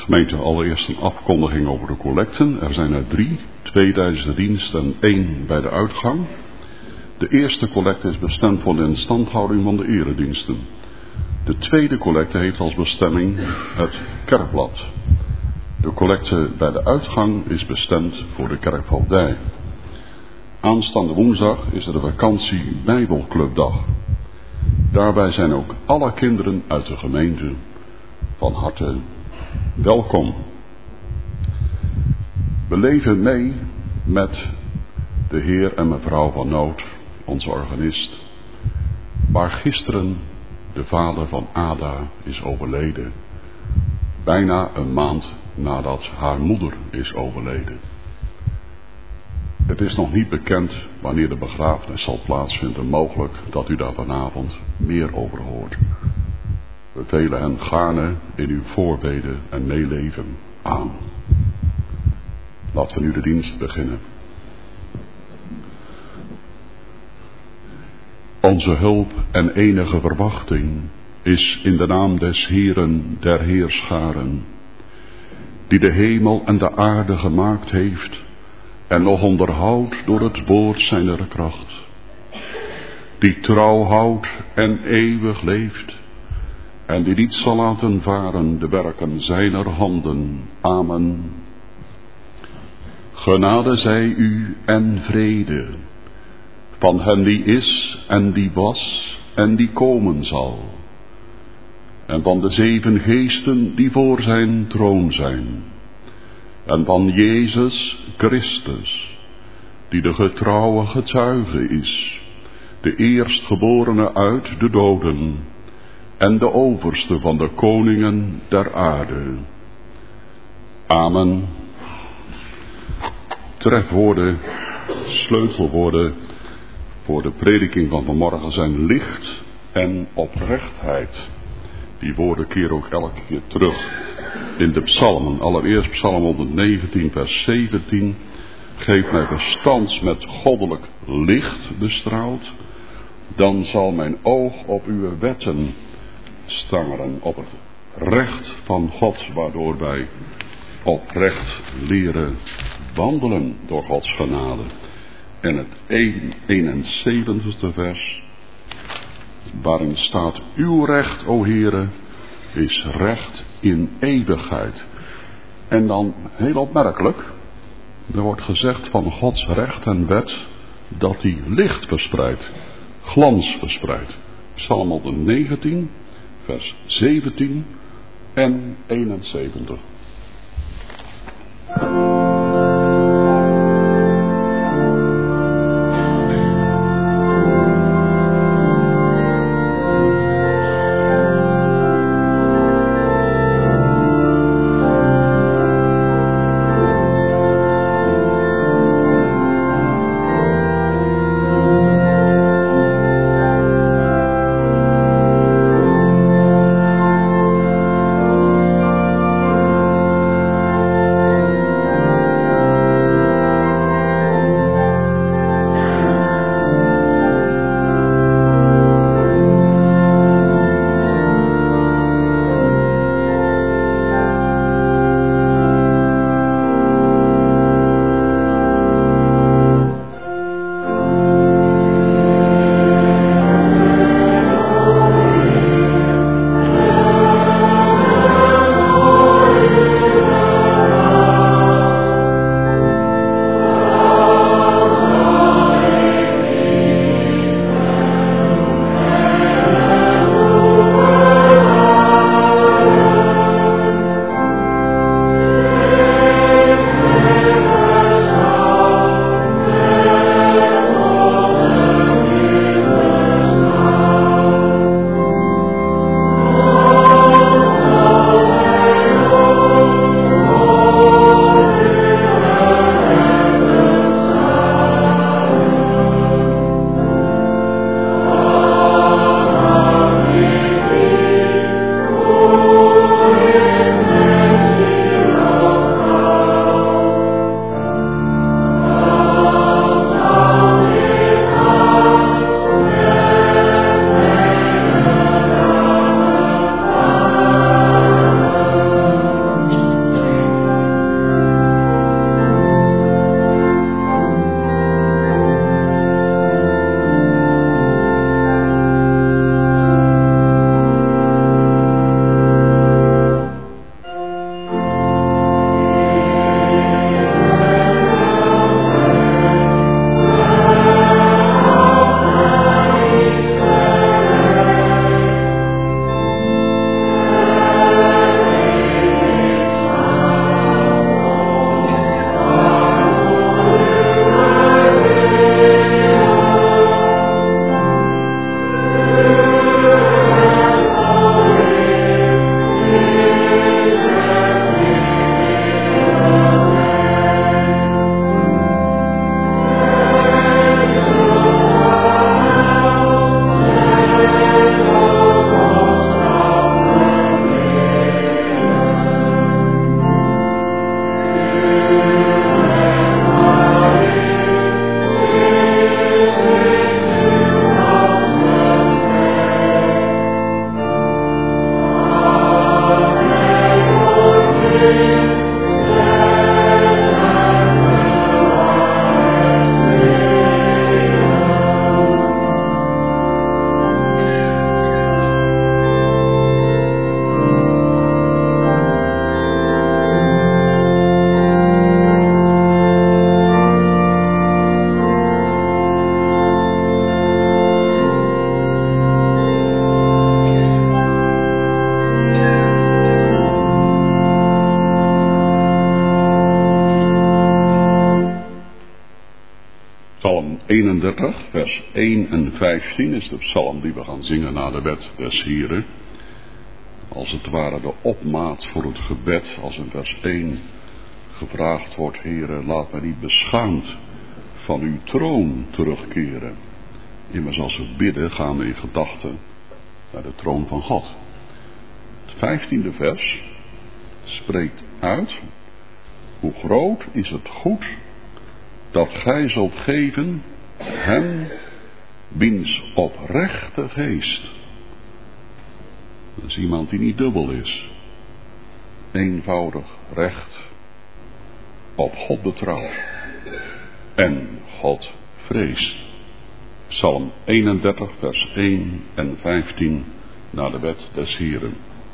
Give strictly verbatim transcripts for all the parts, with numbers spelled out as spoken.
Gemeente, allereerst een afkondiging over de collecten. Er zijn er drie, twee tijdens de dienst en één bij de uitgang. De eerste collecte is bestemd voor de instandhouding van de erediensten. De tweede collecte heeft als bestemming het kerkblad. De collecte bij de uitgang is bestemd voor de kerkvoogdij. Aanstaande woensdag is er de vakantie Bijbelclubdag. Daarbij zijn ook alle kinderen uit de gemeente van harte welkom. We leven mee met de heer en mevrouw van Noot, onze organist, waar gisteren de vader van Ada is overleden. Bijna een maand nadat haar moeder is overleden. Het is nog niet bekend wanneer de begrafenis zal plaatsvinden. Mogelijk dat u daar vanavond meer over hoort. We velen hen gaarne in uw voorbeden en meeleven aan. Laten we nu de dienst beginnen. Onze hulp en enige verwachting is in de naam des Heeren der Heerscharen, die de hemel en de aarde gemaakt heeft en nog onderhoudt door het woord zijner kracht, die trouw houdt en eeuwig leeft en die niet zal laten varen de werken zijner handen. Amen. Genade zij u en vrede van hem die is en die was en die komen zal, en van de zeven geesten die voor zijn troon zijn, en van Jezus Christus, die de getrouwe getuige is, de eerstgeborene uit de doden en de overste van de koningen der aarde. Amen. Trefwoorden, sleutelwoorden voor de prediking van vanmorgen zijn licht en oprechtheid. Die woorden keren ook elke keer terug in de psalmen. Allereerst psalm honderdnegentien vers zeventien. Geef mij verstand met goddelijk licht bestraald. Dan zal mijn oog op uw wetten stangeren. Op het recht van God, waardoor wij oprecht leren wandelen door Gods genade. En het eenenzeventigste vers, waarin staat: uw recht, o Heere, is recht in eeuwigheid. En dan heel opmerkelijk, er wordt gezegd van Gods recht en wet dat die licht verspreidt, glans verspreidt. Psalm honderdnegentien vers zeventien en eenenzeventig. Thank vers één en vijftien is de psalm die we gaan zingen na de wet des Heren. Als het ware de opmaat voor het gebed, als in vers één gevraagd wordt, Heere, laat mij niet beschaamd van uw troon terugkeren. Immers als we bidden gaan we in gedachten naar de troon van God. Het vijftiende vers spreekt uit, hoe groot is het goed dat gij zult geven hem wiens oprechte geest. Dat is iemand die niet dubbel is. Eenvoudig, recht, op God betrouwt en God vreest. Psalm eenendertig vers één en vijftien naar de wet des Heren.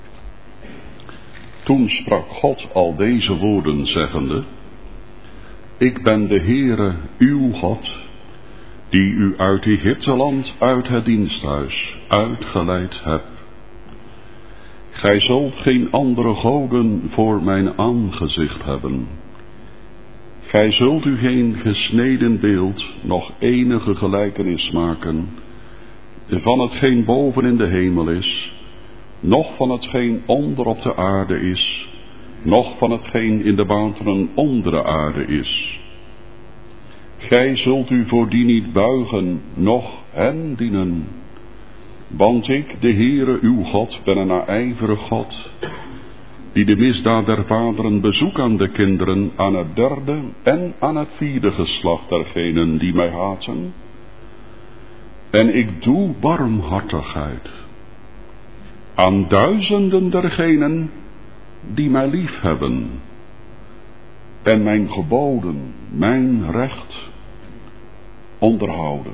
Toen sprak God al deze woorden zeggende, ik ben de Heere uw God, die u uit Egypteland, uit het diensthuis, uitgeleid heb. Gij zult geen andere goden voor mijn aangezicht hebben. Gij zult u geen gesneden beeld, nog enige gelijkenis maken, van hetgeen boven in de hemel is, noch van hetgeen onder op de aarde is, noch van hetgeen in de wateren onder de aarde is. Gij zult u voor die niet buigen, noch hen dienen. Want ik, de Heere uw God, ben een naijverig God, die de misdaad der vaderen bezoek aan de kinderen, aan het derde en aan het vierde geslacht dergenen die mij haten. En ik doe barmhartigheid aan duizenden dergenen die mij lief hebben en mijn geboden, mijn recht onderhouden.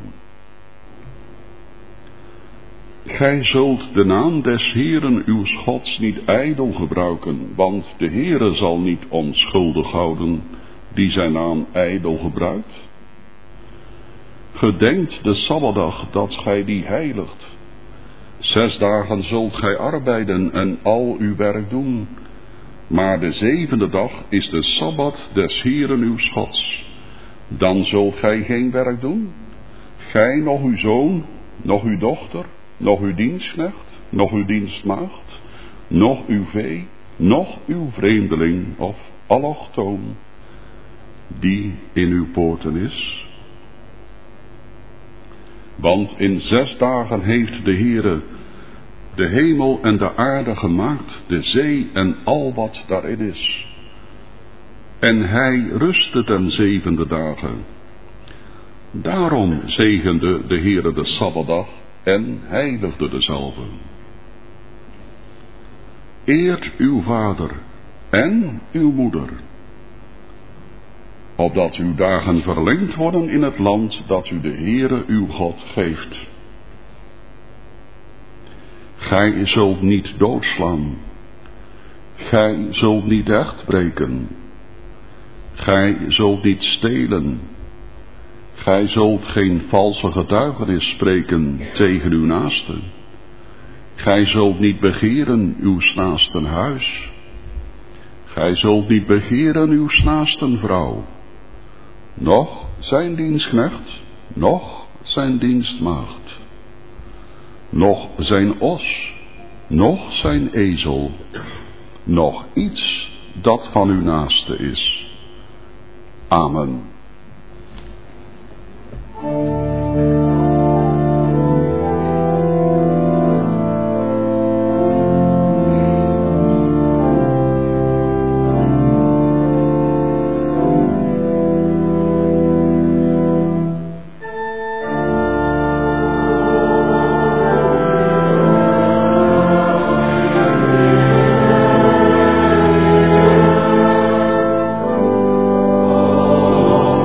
Gij zult de naam des Heeren uws Gods niet ijdel gebruiken, want de Heere zal niet onschuldig houden die zijn naam ijdel gebruikt. Gedenkt de Sabbatdag dat gij die heiligt. Zes dagen zult gij arbeiden en al uw werk doen, maar de zevende dag is de Sabbat des Heeren uws Gods. Dan zult gij geen werk doen, gij nog uw zoon, nog uw dochter, nog uw dienstknecht, nog uw dienstmaagd, nog uw vee, nog uw vreemdeling of allochtoon, die in uw poorten is. Want in zes dagen heeft de Heere de hemel en de aarde gemaakt, de zee en al wat daarin is. En hij rustte ten zevende dagen. Daarom zegende de Heere de Sabbatdag en heiligde dezelve. Eert uw vader en uw moeder, opdat uw dagen verlengd worden in het land dat u de Heere uw God geeft. Gij zult niet doodslaan, gij zult niet echt breken, gij zult niet stelen, gij zult geen valse getuigenis spreken tegen uw naaste, gij zult niet begeren uw naasten huis, gij zult niet begeren uw naasten vrouw, noch zijn dienstknecht, noch zijn dienstmaagd, noch zijn os, noch zijn ezel, noch iets dat van uw naaste is. Amen. Oh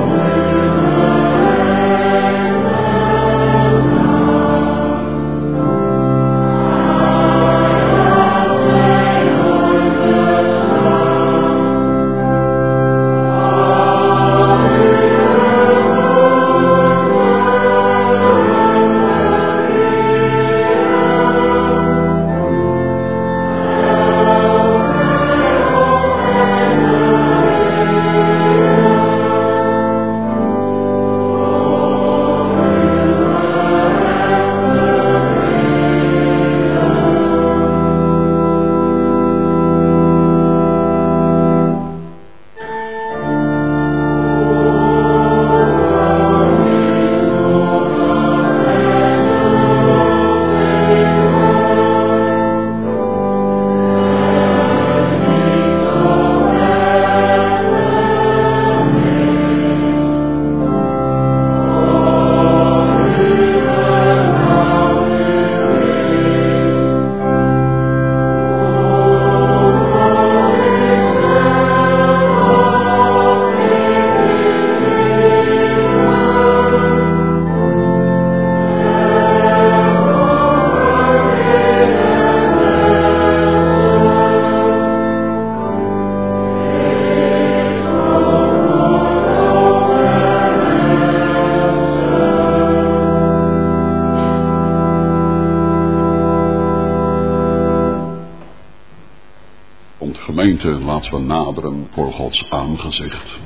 Gemeente, laten we naderen voor Gods aangezicht.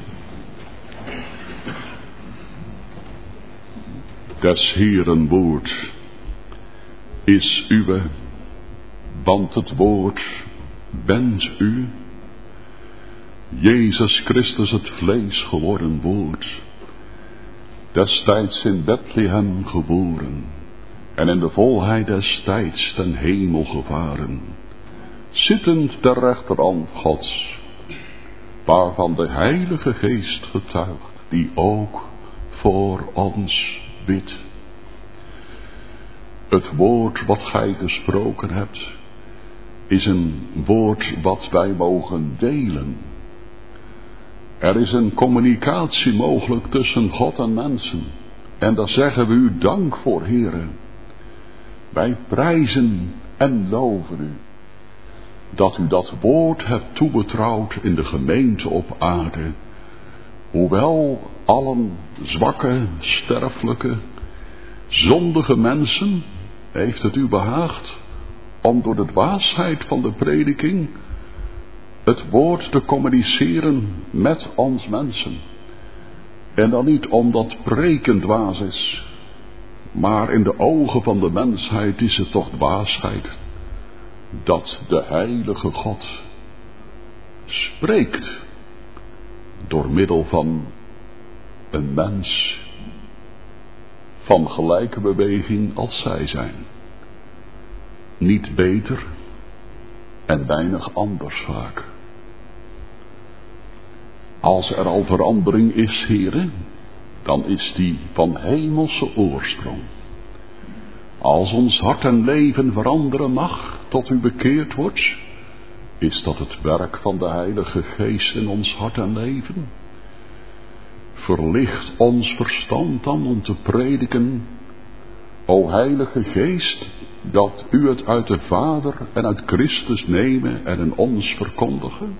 Des Heeren woord is uwe, want het woord bent u. Jezus Christus, het vlees geworden woord, destijds in Bethlehem geboren en in de volheid des tijds ten hemel gevaren, zittend ter rechterhand Gods, waarvan de Heilige Geest getuigt, die ook voor ons bidt. Het woord wat gij gesproken hebt, is een woord wat wij mogen delen. Er is een communicatie mogelijk tussen God en mensen. En daar zeggen we u dank voor, Heere. Wij prijzen en loven u dat u dat woord hebt toebetrouwd in de gemeente op aarde. Hoewel allen zwakke, sterfelijke, zondige mensen, heeft het u behaagd om door de dwaasheid van de prediking het woord te communiceren met ons mensen. En dan niet omdat preken dwaas is, maar in de ogen van de mensheid is het toch dwaasheid dat de heilige God spreekt door middel van een mens van gelijke beweging als zij zijn. Niet beter en weinig anders vaak. Als er al verandering is, heren, dan is die van hemelse oorsprong. Als ons hart en leven veranderen mag, tot u bekeerd wordt, is dat het werk van de Heilige Geest in ons hart en leven. Verlicht ons verstand dan om te prediken, o Heilige Geest, dat u het uit de Vader en uit Christus nemen en in ons verkondigen.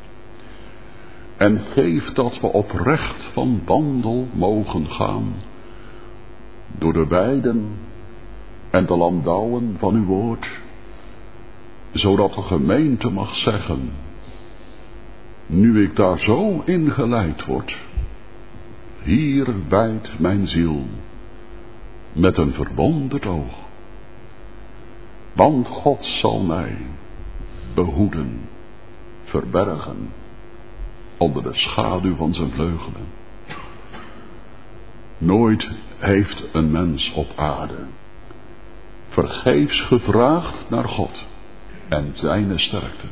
En geef dat we oprecht van wandel mogen gaan, door de weiden en de landouwen van uw woord, zodat de gemeente mag zeggen, nu ik daar zo in geleid word, hier wijdt mijn ziel met een verwonderd oog. Want God zal mij behoeden, verbergen, onder de schaduw van zijn vleugelen. Nooit heeft een mens op aarde vergeefs gevraagd naar God en zijn sterkte.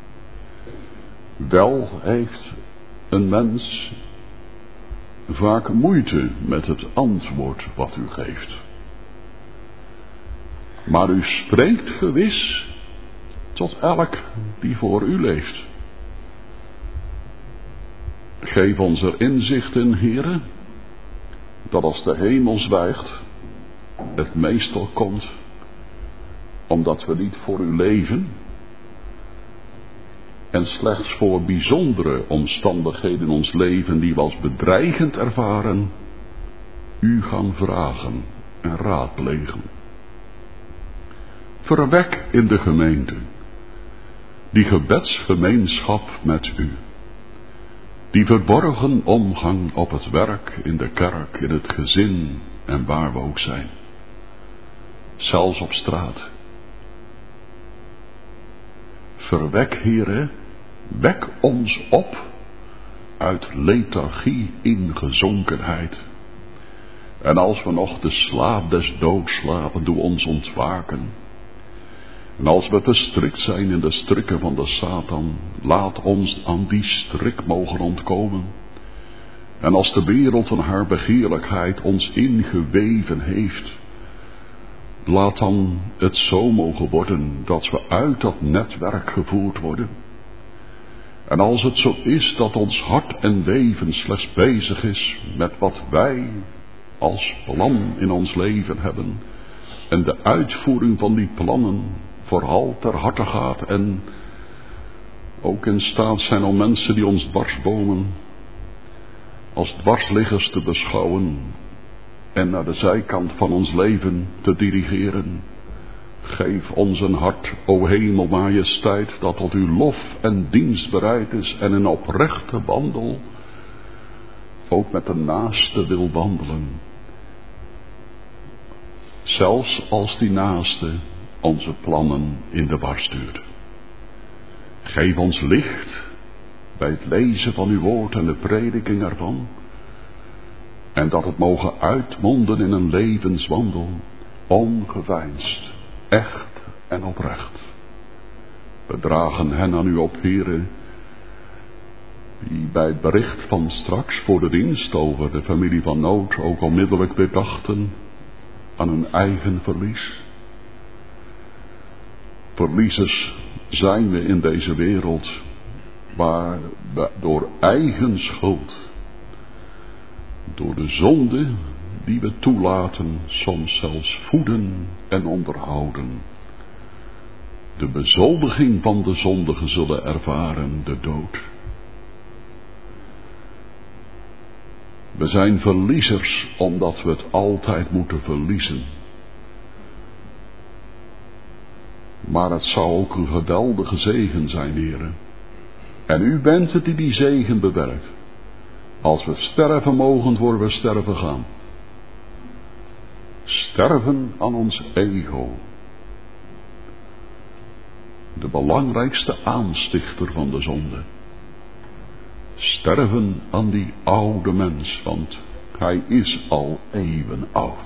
Wel heeft een mens vaak moeite met het antwoord wat u geeft. Maar u spreekt gewis tot elk die voor u leeft. Geef ons er inzicht in, Heere, dat als de hemel zwijgt, het meestal komt omdat we niet voor u leven en slechts voor bijzondere omstandigheden in ons leven die we als bedreigend ervaren, u gaan vragen en raadplegen. Verwek in de gemeente die gebedsgemeenschap met u, die verborgen omgang op het werk, in de kerk, in het gezin en waar we ook zijn, zelfs op straat. Verwek, Heere, wek ons op uit lethargie in gezonkenheid. En als we nog de slaap des doods slapen, doe ons ontwaken. En als we verstrikt zijn in de strikken van de Satan, laat ons aan die strik mogen ontkomen. En als de wereld en haar begeerlijkheid ons ingeweven heeft, laat dan het zo mogen worden dat we uit dat netwerk gevoerd worden. En als het zo is dat ons hart en leven slechts bezig is met wat wij als plan in ons leven hebben, en de uitvoering van die plannen vooral ter harte gaat en ook in staat zijn om mensen die ons dwarsbomen als dwarsliggers te beschouwen en naar de zijkant van ons leven te dirigeren, Geef ons een hart, o hemel majesteit, dat tot uw lof en dienst bereid is en een oprechte wandel ook met de naaste wil wandelen. Zelfs als die naaste onze plannen in de war stuurt. Geef ons licht bij het lezen van uw woord en de prediking ervan. En dat het mogen uitmonden in een levenswandel, ongeveinsd, echt en oprecht. We dragen hen aan u op, Heere, die bij het bericht van straks voor de dienst over de familie van nood ook onmiddellijk weer dachten aan hun eigen verlies. Verliezers zijn we in deze wereld, waar we door eigen schuld, door de zonde die we toelaten, soms zelfs voeden en onderhouden, de bezoldiging van de zondigen zullen ervaren, de dood. We zijn verliezers omdat we het altijd moeten verliezen. Maar het zou ook een geweldige zegen zijn, heren. En u bent het die die zegen bewerkt. Als we sterven mogen, voor we sterven gaan. Sterven aan ons ego. De belangrijkste aanstichter van de zonde. Sterven aan die oude mens, want hij is al eeuwen oud.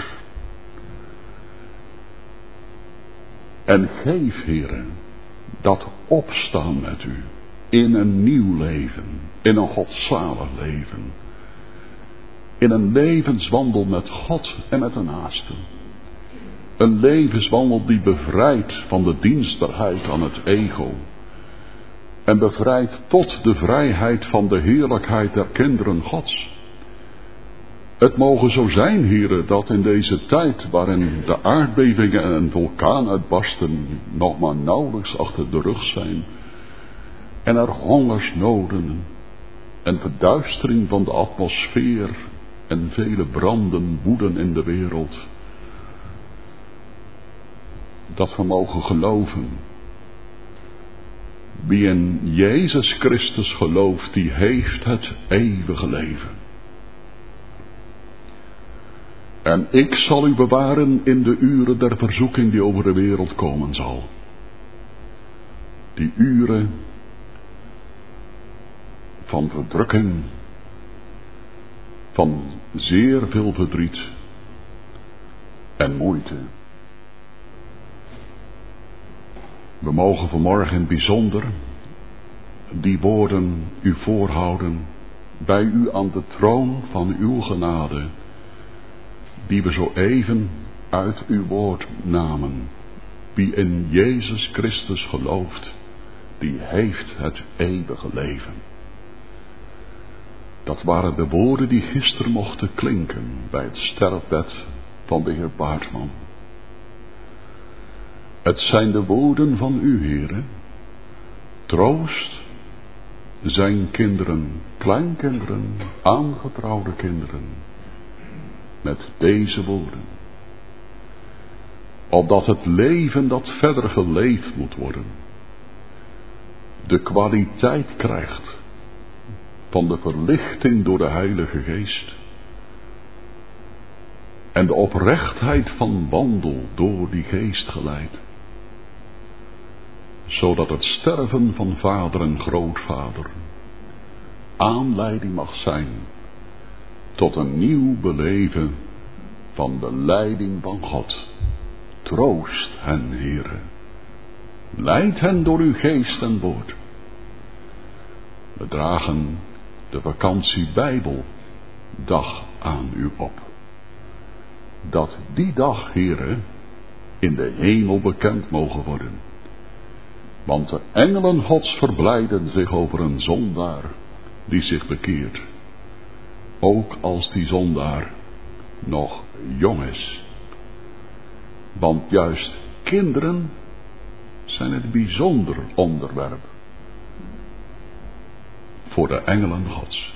En geef, heren, dat opstaan met u in een nieuw leven, in een godzalig leven, in een levenswandel met God en met de naasten. Een levenswandel die bevrijdt van de dienstbaarheid aan het ego en bevrijdt tot de vrijheid van de heerlijkheid der kinderen Gods. Het mogen zo zijn, heren, dat in deze tijd waarin de aardbevingen en vulkaanuitbarsten nog maar nauwelijks achter de rug zijn en er hongersnoden en verduistering van de atmosfeer en vele branden woeden in de wereld, dat we mogen geloven. Wie in Jezus Christus gelooft, die heeft het eeuwige leven. En ik zal u bewaren in de uren der verzoeking die over de wereld komen zal. Die uren van verdrukking, van zeer veel verdriet en moeite. We mogen vanmorgen in het bijzonder die woorden u voorhouden bij u aan de troon van uw genade, die we zo even uit uw woord namen. Wie in Jezus Christus gelooft, die heeft het eeuwige leven. Dat waren de woorden die gisteren mochten klinken bij het sterfbed van de heer Baartman. Het zijn de woorden van u, Heere. Troost zijn kinderen, kleinkinderen, aangetrouwde kinderen, met deze woorden. Opdat het leven dat verder geleefd moet worden, de kwaliteit krijgt van de verlichting door de Heilige Geest en de oprechtheid van wandel door die Geest geleid, zodat het sterven van vader en grootvader aanleiding mag zijn tot een nieuw beleven van de leiding van God. Troost hen, Heere. Leid hen door uw geest en woord. We dragen de vakantie Bijbeldag aan u op. Dat die dag, Heere, in de hemel bekend mogen worden. Want de engelen Gods verblijden zich over een zondaar die zich bekeert. Ook als die zondaar nog jong is. Want juist kinderen zijn het bijzonder onderwerp voor de engelen Gods.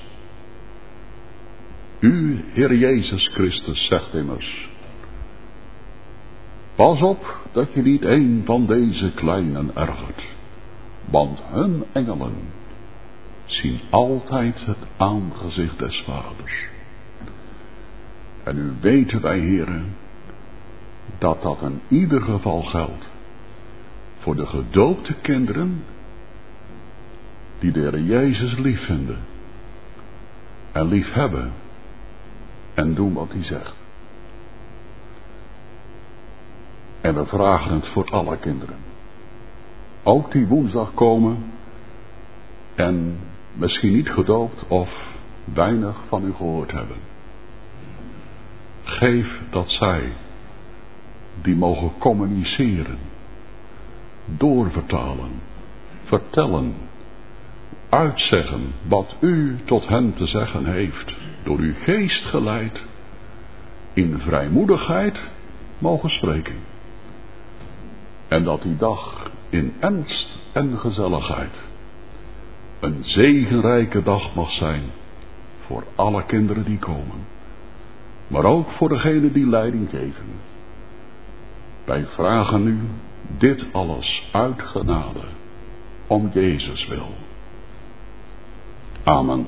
U, Heer Jezus Christus, zegt immers: Pas op dat je niet een van deze kleinen ergert, want hun engelen zien altijd het aangezicht des Vaders. En nu weten wij, heren, dat dat in ieder geval geldt voor de gedoopte kinderen die de Heer Jezus lief vinden en lief hebben en doen wat hij zegt. En we vragen het voor alle kinderen. Ook die woensdag komen en misschien niet gedoopt of weinig van u gehoord hebben. Geef dat zij die mogen communiceren, doorvertalen, vertellen, uitzeggen wat u tot hen te zeggen heeft, door uw geest geleid, in vrijmoedigheid mogen spreken. En dat die dag in ernst en gezelligheid een zegenrijke dag mag zijn voor alle kinderen die komen, maar ook voor degenen die leiding geven. Wij vragen u dit alles uit genade, om Jezus wil. Amen.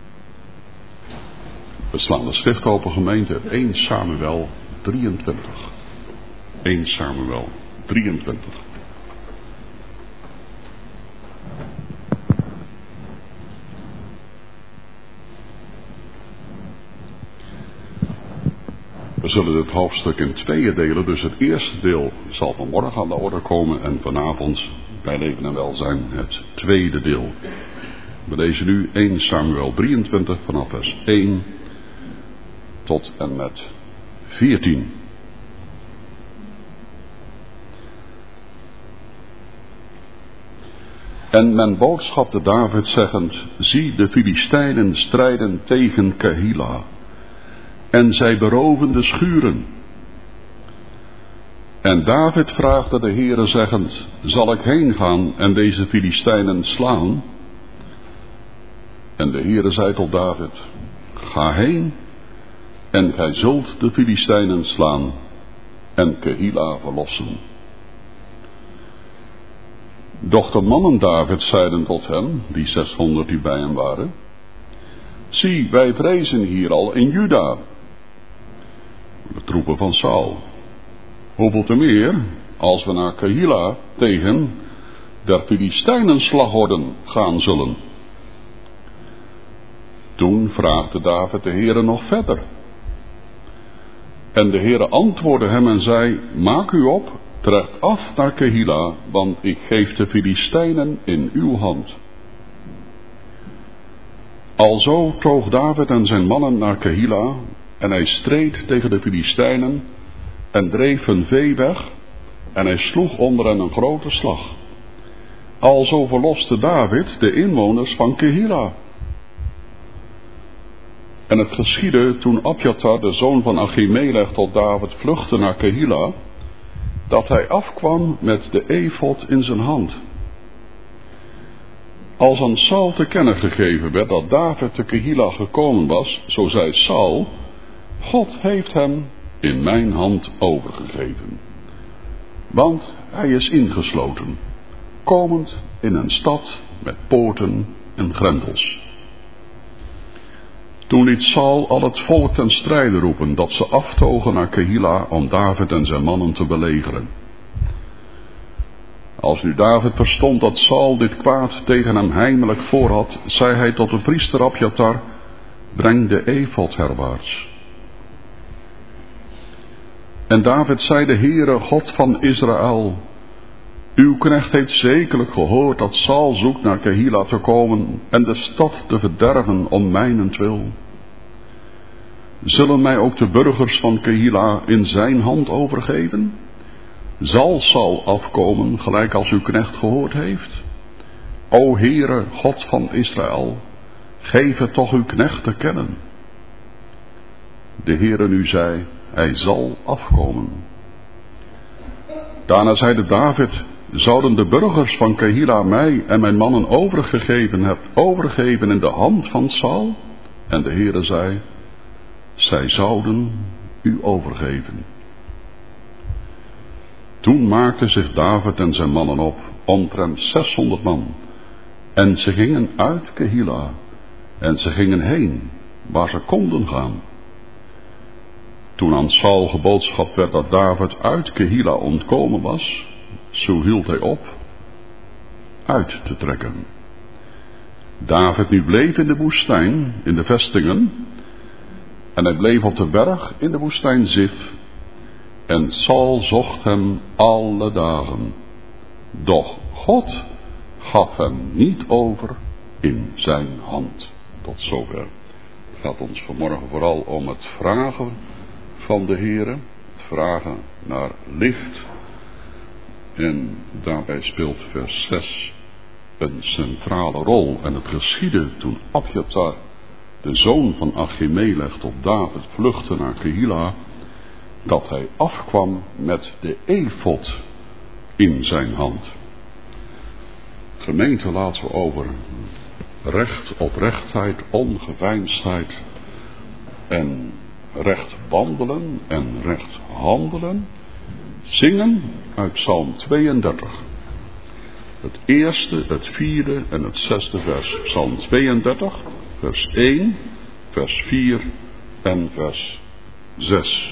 We slaan de schrift open, gemeente, eerste Samuel drieëntwintig. eerste Samuel drieëntwintig. We zullen dit hoofdstuk in tweeën delen, dus het eerste deel zal vanmorgen aan de orde komen en vanavond bij leven en welzijn het tweede deel. We lezen nu eerste Samuel drieëntwintig vanaf vers één tot en met veertien. En men boodschapte David zeggend, zie, de Filistijnen strijden tegen Kehila, en zij beroven de schuren. En David vraagde de Heere zeggend, zal ik heen gaan en deze Filistijnen slaan? En de Heere zei tot David, ga heen en gij zult de Filistijnen slaan en Kehila verlossen. Doch de mannen David zeiden tot hem, die zeshonderd die bij hem waren, zie, wij vrezen hier al in Juda, de troepen van Saul. Hoeveel te meer als we naar Kehila tegen der Filistijnen slagorden gaan zullen. Toen vraagde David de Heere nog verder. En de Heere antwoordde hem en zei, maak u op, trek af naar Kehila, want ik geef de Filistijnen in uw hand. Alzo toog David en zijn mannen naar Kehila, en hij streed tegen de Filistijnen, en dreef hun vee weg, en hij sloeg onder hen een grote slag. Alzo verloste David de inwoners van Kehila. En het geschiedde toen Abjatar, de zoon van Achimelech, tot David vluchtte naar Kehila, dat hij afkwam met de efod in zijn hand. Als aan Saul te kennen gegeven werd dat David te Kehila gekomen was, zo zei Saul, God heeft hem in mijn hand overgegeven. Want hij is ingesloten, komend in een stad met poorten en grendels. Toen liet Saul al het volk ten strijde roepen, dat ze aftogen naar Kehila om David en zijn mannen te belegeren. Als nu David verstond dat Saul dit kwaad tegen hem heimelijk voorhad, zei hij tot de priester Abjatar, breng de efod herwaarts. En David zei de Heere, God van Israël, uw knecht heeft zekerlijk gehoord dat Saul zoekt naar Kehila te komen en de stad te verderven om mijnentwil. Zullen mij ook de burgers van Kehila in zijn hand overgeven? Zal Saul afkomen, gelijk als uw knecht gehoord heeft? O Heere, God van Israël, geef het toch uw knecht te kennen. De Heere nu zei, hij zal afkomen. Daarna zeide David, zouden de burgers van Kehila mij en mijn mannen overgegeven hebben, overgegeven in de hand van Saul? En de Heere zei, zij zouden u overgeven. Toen maakten zich David en zijn mannen op, omtrent zeshonderd man. En ze gingen uit Kehila. En ze gingen heen, waar ze konden gaan. Toen aan Saul geboodschap werd dat David uit Kehila ontkomen was, zo hield hij op uit te trekken. David nu bleef in de woestijn, in de vestingen, en hij bleef op de berg in de woestijn Zif, en Saul zocht hem alle dagen. Doch God gaf hem niet over in zijn hand. Tot zover. Het gaat ons vanmorgen vooral om het vragen van de Heere, het vragen naar licht. En daarbij speelt vers zes een centrale rol. En het geschiedde toen Abjatar, de zoon van Achimelech, tot David vluchtte naar Kehila, dat hij afkwam met de efod in zijn hand. Gemeente, laten we over recht, oprechtheid, ongeveinsdheid en recht wandelen en recht handelen zingen uit Psalm tweeëndertig. Het eerste, het vierde en het zesde vers. Psalm tweeëndertig, vers één, vers vier en vers zes.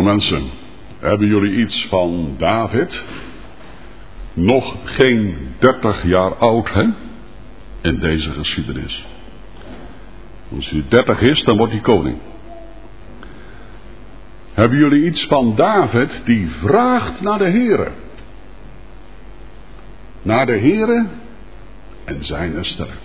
mensen, hebben jullie iets van David? Nog geen dertig jaar oud, hè? In deze geschiedenis. Als hij dertig is, dan wordt hij koning. Hebben jullie iets van David die vraagt naar de Heere? Naar de Heere en zijn sterkte.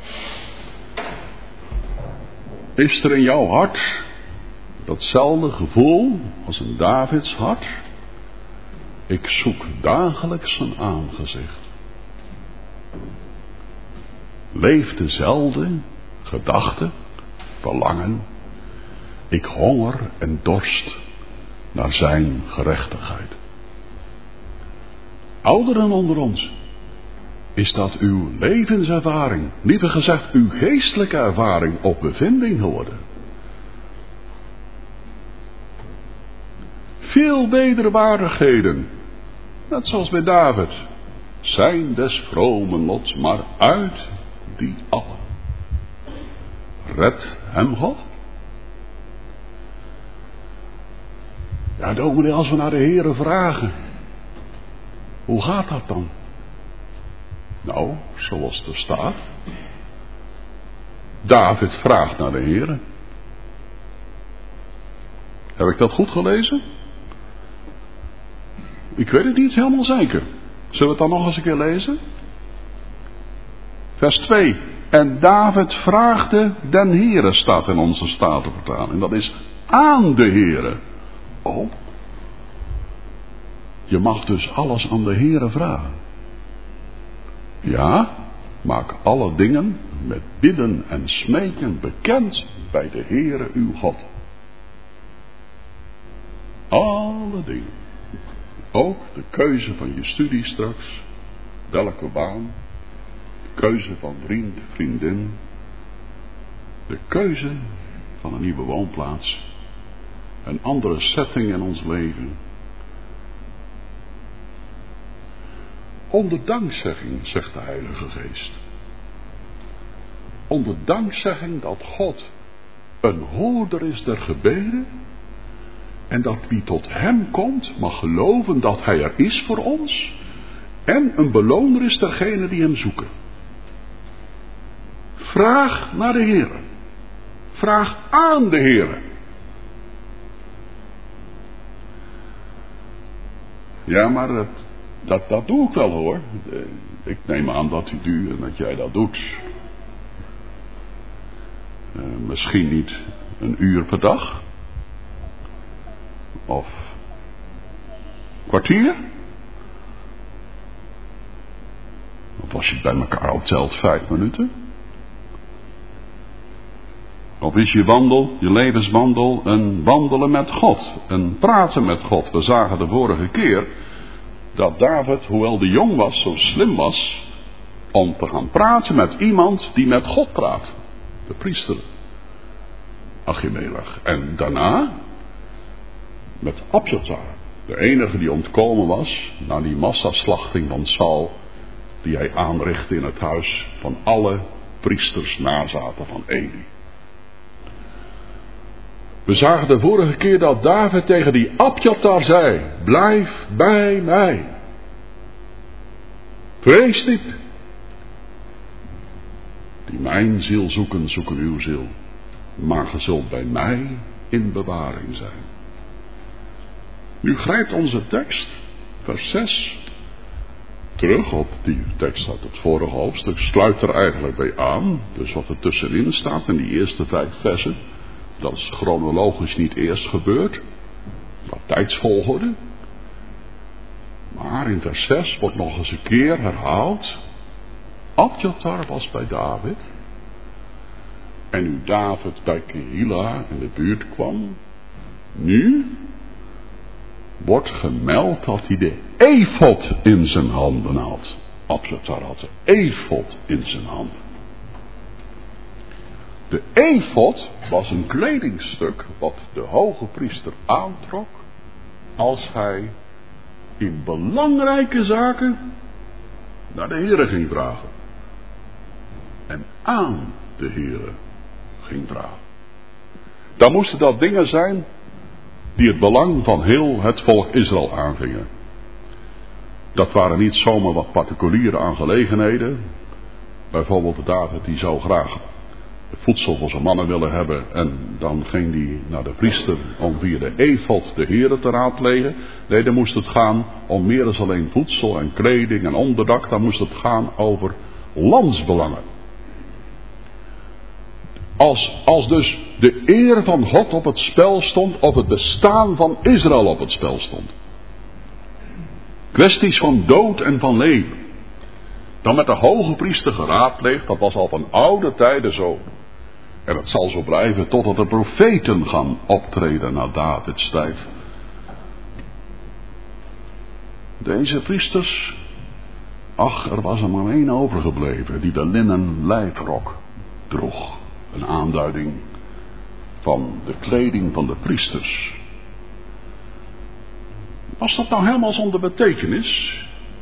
Is er in jouw hart datzelfde gevoel als een Davids hart? Ik zoek dagelijks zijn aangezicht. Leeft dezelfde gedachte, verlangen. Ik honger en dorst naar zijn gerechtigheid. Ouderen onder ons, is dat uw levenservaring, liever gezegd uw geestelijke ervaring of bevinding geworden? Veel wederwaardigheden, net zoals bij David, zijn des vromen lots, maar uit die allen redt hem God. Ja, dominee, als we naar de Heere vragen, hoe gaat dat dan? Nou, zoals er staat. David vraagt naar de Heere. Heb ik dat goed gelezen? Ik weet het niet helemaal zeker. Zullen we het dan nog eens een keer lezen? Vers twee. En David vraagde den Heere, staat in onze Statenvertaling. Dat is aan de Heere. Oh. Je mag dus alles aan de Heere vragen. Ja, maak alle dingen met bidden en smeken bekend bij de Heere uw God. Alle dingen. Ook de keuze van je studie straks. Welke baan. De keuze van vriend, vriendin. De keuze van een nieuwe woonplaats. Een andere setting in ons leven. Onder dankzegging, zegt de Heilige Geest. Onder dankzegging dat God een hoorder is der gebeden. En dat wie tot hem komt mag geloven dat hij er is voor ons. En een beloner is dergene die hem zoeken. Vraag naar de Heere. Vraag aan de Heere. Ja, maar dat, dat, dat doe ik wel hoor. Ik neem aan dat u doet en dat jij dat doet. Uh, misschien niet een uur per dag. Of kwartier. Of als je het bij elkaar optelt, vijf minuten. Of is je wandel, je levenswandel, een wandelen met God. Een praten met God. We zagen de vorige keer dat David, hoewel hij jong was, zo slim was om te gaan praten met iemand die met God praat. De priester Achimelech. En daarna met Abjatar. De enige die ontkomen was na die massaslachting van Saul die hij aanrichtte in het huis van alle priesters nazaten van Eli. We zagen de vorige keer dat David tegen die Abjatar zei: blijf bij mij. Vrees niet. Die mijn ziel zoeken, zoeken uw ziel. Maar ge zult bij mij in bewaring zijn. Nu grijpt onze tekst, vers zes, terug op die tekst uit het vorige hoofdstuk. Sluit er eigenlijk bij aan. Dus wat er tussenin staat in die eerste vijf versen, dat is chronologisch niet eerst gebeurd, maar tijdsvolgorde. Maar in vers zes wordt nog eens een keer herhaald: Abjatar was bij David. En nu David bij Kehila in de buurt kwam, nu wordt gemeld dat hij de efod in zijn handen had. Abjatar had de efod in zijn handen. De efod was een kledingstuk wat de hoge priester aantrok als hij in belangrijke zaken naar de Heere ging vragen. En aan de Heere ging vragen. Dan moesten dat dingen zijn die het belang van heel het volk Israël aangingen. Dat waren niet zomaar wat particuliere aangelegenheden. Bijvoorbeeld David die zou graag voedsel voor zijn mannen willen hebben. En dan ging hij naar de priester om via de efod de Heere te raadplegen. Nee, dan moest het gaan om meer dan alleen voedsel en kleding en onderdak. Dan moest het gaan over landsbelangen. Als, als dus de eer van God op het spel stond, of het bestaan van Israël op het spel stond. Kwesties van dood en van leven. Dan met de hoge priester geraadpleegd, dat was al van oude tijden zo. En dat zal zo blijven totdat de profeten gaan optreden na Davids tijd. Deze priesters, ach, er was er maar één overgebleven die de linnen lijfrok droeg. Een aanduiding van de kleding van de priesters. Was dat nou helemaal zonder betekenis?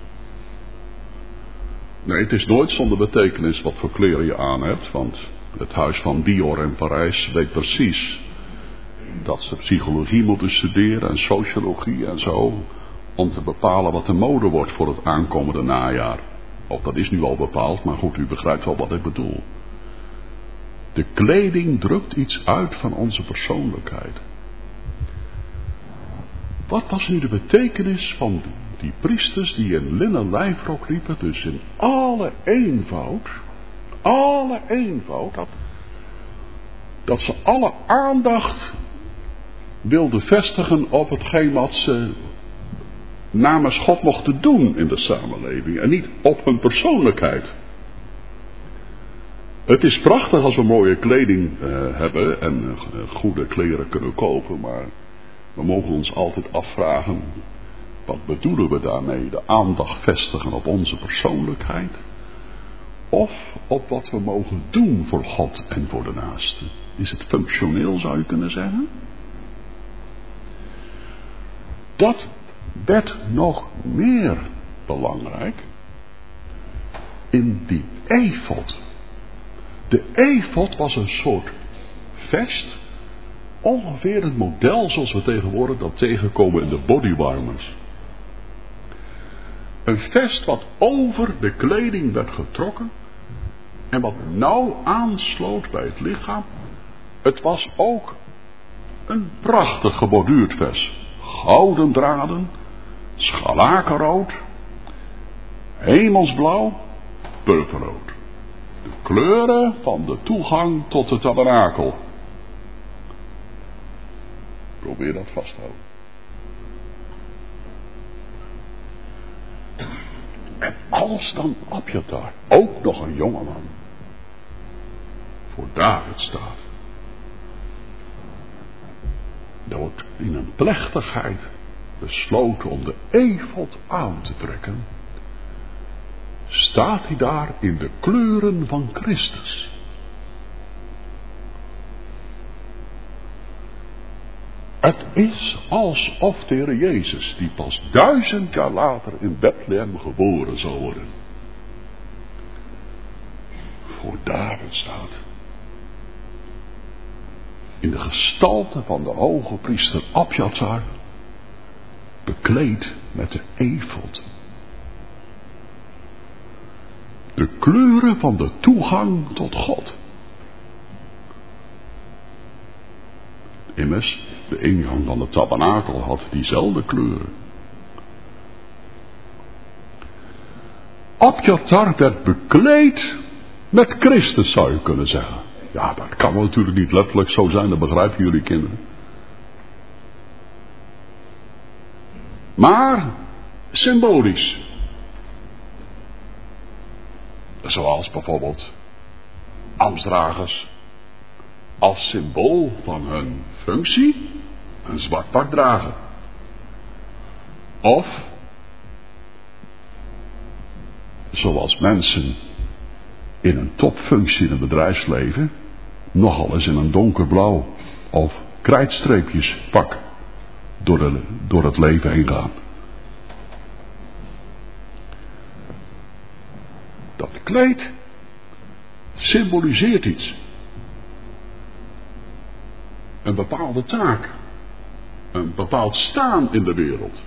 Nee, het is nooit zonder betekenis wat voor kleren je aan hebt, want het huis van Dior in Parijs weet precies dat ze psychologie moeten studeren en sociologie en zo, om te bepalen wat de mode wordt voor het aankomende najaar. Of dat is nu al bepaald, maar goed, u begrijpt wel wat ik bedoel. De kleding drukt iets uit van onze persoonlijkheid. Wat was nu de betekenis van die priesters die in linnen lijfrok liepen, dus in alle eenvoud, alle eenvoud, dat, dat ze alle aandacht wilden vestigen op hetgeen wat ze namens God mochten doen in de samenleving en niet op hun persoonlijkheid. Het is prachtig als we mooie kleding uh, hebben en uh, goede kleren kunnen kopen, maar we mogen ons altijd afvragen, wat bedoelen we daarmee? De aandacht vestigen op onze persoonlijkheid? Of op wat we mogen doen voor God en voor de naaste? Is het functioneel, zou je kunnen zeggen? Dat werd nog meer belangrijk in die efod. De efod was een soort vest, ongeveer het model zoals we tegenwoordig dat tegenkomen in de bodywarmers. Een vest wat over de kleding werd getrokken en wat nauw aansloot bij het lichaam. Het was ook een prachtig geborduurd vest. Gouden draden, scharlakenrood, hemelsblauw, purperrood. De kleuren van de toegang tot de tabernakel. Probeer dat vast te houden. En als dan Abjatar, ook nog een jongeman, voor David staat, er wordt in een plechtigheid besloten om de efod aan te trekken, staat hij daar in de kleuren van Christus. Het is alsof de Heer Jezus, die pas duizend jaar later in Bethlehem geboren zal worden, voor David staat. In de gestalte van de hoge priester Abjatar, bekleed met de efod. De kleuren van de toegang tot God. Immers, de ingang van de tabernakel had diezelfde kleuren. Abjatar werd bekleed met Christus, zou je kunnen zeggen. Ja, dat kan wel natuurlijk niet letterlijk zo zijn, dat begrijpen jullie kinderen. Maar symbolisch. Zoals bijvoorbeeld ambtsdragers als symbool van hun functie een zwart pak dragen. Of zoals mensen in een topfunctie in het bedrijfsleven nogal eens in een donkerblauw of krijtstreepjes pak door, de, door het leven heen gaan. Dat kleed symboliseert iets. Een bepaalde taak. een bepaald staan in de wereld.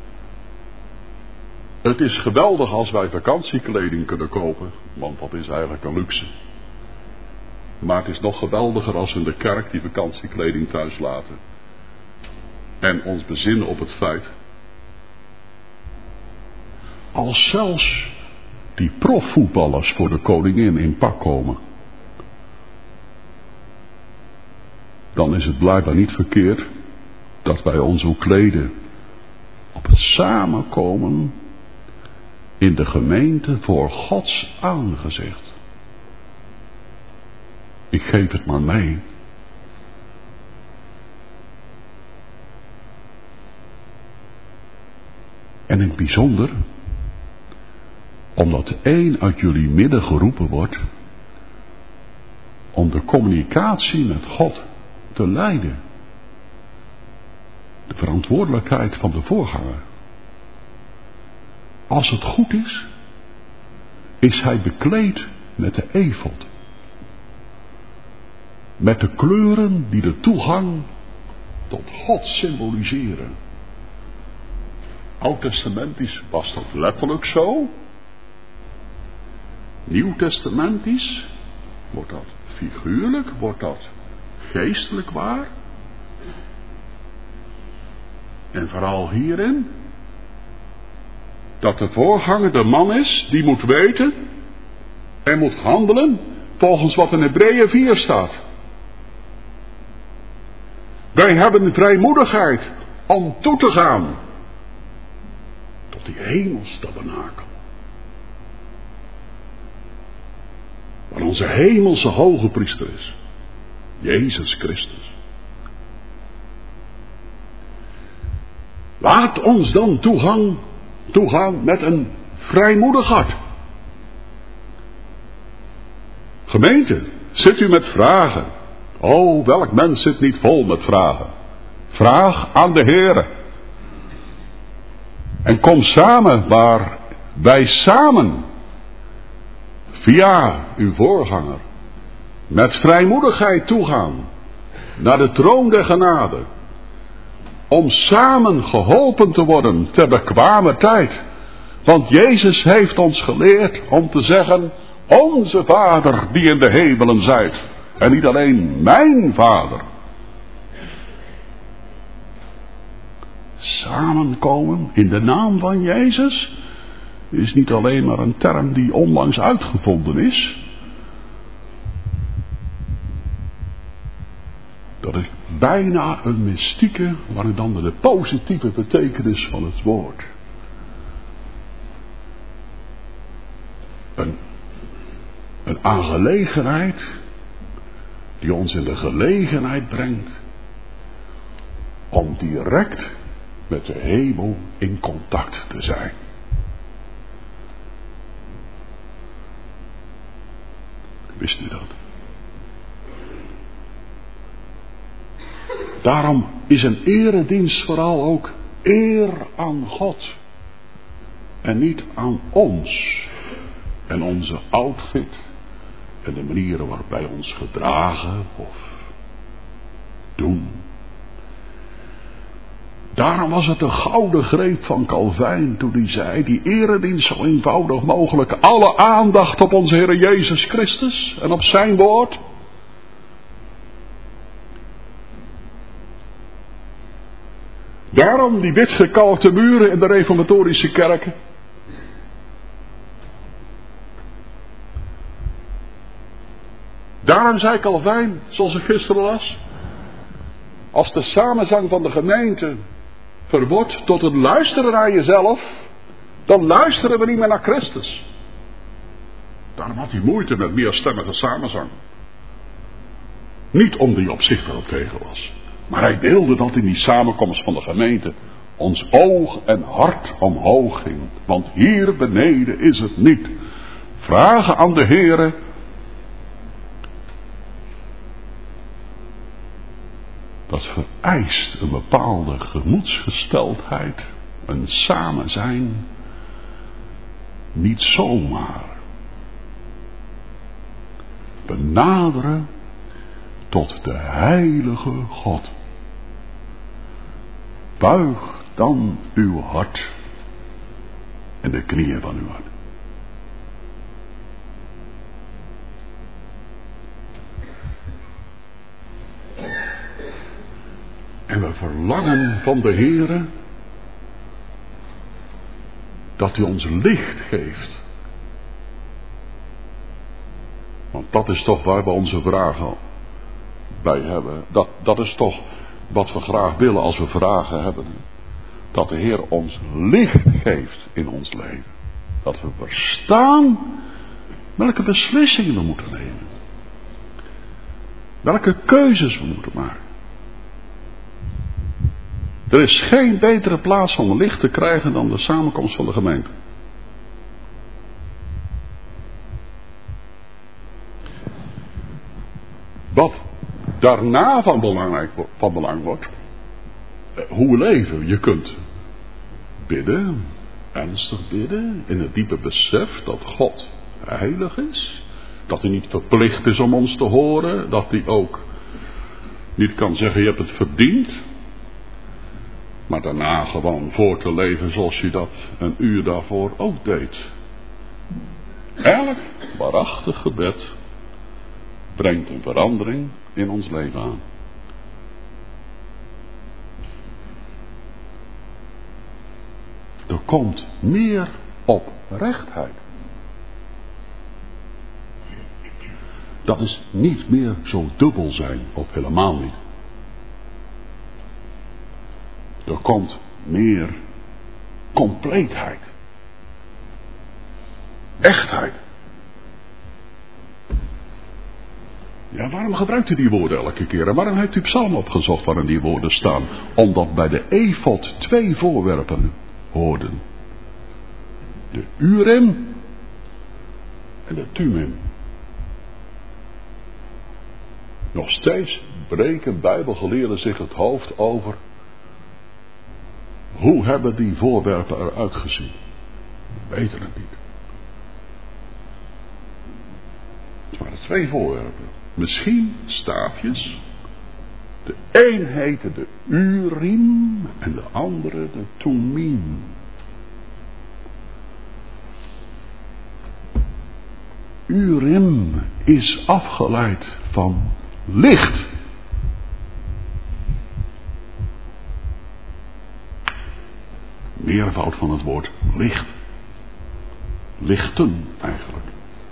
Het is geweldig als wij vakantiekleding kunnen kopen, want dat is eigenlijk een luxe. Maar het is nog geweldiger als we in de kerk die vakantiekleding thuis laten. En ons bezinnen op het feit. Als zelfs die profvoetballers voor de koningin in pak komen. Dan is het blijkbaar niet verkeerd dat wij ons ook kleden op het samenkomen in de gemeente voor Gods aangezicht. Ik geef het maar mee. En in het bijzonder, omdat één uit jullie midden geroepen wordt om de communicatie met God te leiden. De verantwoordelijkheid van de voorganger. Als het goed is, is hij bekleed met de efod. Met de kleuren die de toegang tot God symboliseren. Oud-testamentisch was dat letterlijk zo. Nieuw-testamentisch wordt dat figuurlijk, wordt dat geestelijk waar. En vooral hierin dat de voorganger de man is die moet weten en moet handelen volgens wat in Hebreeën vier staat. Wij hebben de vrijmoedigheid om toe te gaan tot die hemelstabernakel. Waar onze hemelse hoge priester is. Jezus Christus. Laat ons dan toegang, toegaan met een vrijmoedig hart. Gemeente, zit u met vragen? Oh, welk mens zit niet vol met vragen? Vraag aan de Heere. En kom samen waar wij samen, via uw voorganger, met vrijmoedigheid toegaan naar de troon der genade. Om samen geholpen te worden ter bekwame tijd. Want Jezus heeft ons geleerd om te zeggen, onze Vader die in de hemelen zijt. En niet alleen mijn Vader. Samenkomen in de naam van Jezus is niet alleen maar een term die onlangs uitgevonden is. Dat is bijna een mystieke, maar dan de positieve betekenis van het woord. Een, een aangelegenheid die ons in de gelegenheid brengt om direct met de hemel in contact te zijn. Wist u dat? Daarom is een eredienst vooral ook eer aan God. En niet aan ons. En onze outfit. En de manieren waarop wij ons gedragen of doen. Daarom was het een gouden greep van Calvijn toen hij zei, die eredienst zo eenvoudig mogelijk, alle aandacht op onze Heer Jezus Christus en op zijn woord. Daarom die witgekalkte muren in de reformatorische kerken. Daarom zei Calvijn, zoals ik gisteren las, als de samenzang van de gemeente verwordt tot het luisteren naar jezelf, dan luisteren we niet meer naar Christus. Daarom had hij moeite met meerstemmige samenzang. Niet omdat hij op zich erop tegen was, maar hij wilde dat in die samenkomst van de gemeente ons oog en hart omhoog ging. Want hier beneden is het niet. Vragen aan de Heere. Dat vereist een bepaalde gemoedsgesteldheid, een samen zijn, niet zomaar. Benaderen tot de heilige God. buig dan uw hart en de knieën van uw hart. En we verlangen van de Heere dat hij ons licht geeft. Want dat is toch waar we onze vragen bij hebben. Dat, dat is toch wat we graag willen als we vragen hebben. Dat de Heer ons licht geeft in ons leven. Dat we verstaan welke beslissingen we moeten nemen. Welke keuzes we moeten maken. Er is geen betere plaats om licht te krijgen dan de samenkomst van de gemeente. Wat daarna van belang, van belang wordt, hoe we leven. Je kunt bidden, ernstig bidden, in het diepe besef dat God heilig is. Dat hij niet verplicht is om ons te horen, dat hij ook niet kan zeggen je hebt het verdiend. Maar daarna gewoon voor te leven zoals je dat een uur daarvoor ook deed. Elk waarachtig gebed brengt een verandering in ons leven aan. Er komt meer oprechtheid. Dat is niet meer zo dubbel zijn, of helemaal niet. Er komt meer compleetheid. Echtheid. Ja, waarom gebruikt u die woorden elke keer? En waarom heeft u psalm opgezocht waarin die woorden staan? Omdat bij de efod twee voorwerpen hoorden. De Urim en de Thummim. Nog steeds breken bijbelgeleerden zich het hoofd over. Hoe hebben die voorwerpen eruit gezien? We weten het niet. Het waren twee voorwerpen. Misschien staafjes. De een heette de Urim en de andere de Thummim. Urim is afgeleid van licht. Meervoud van het woord licht. Lichten eigenlijk.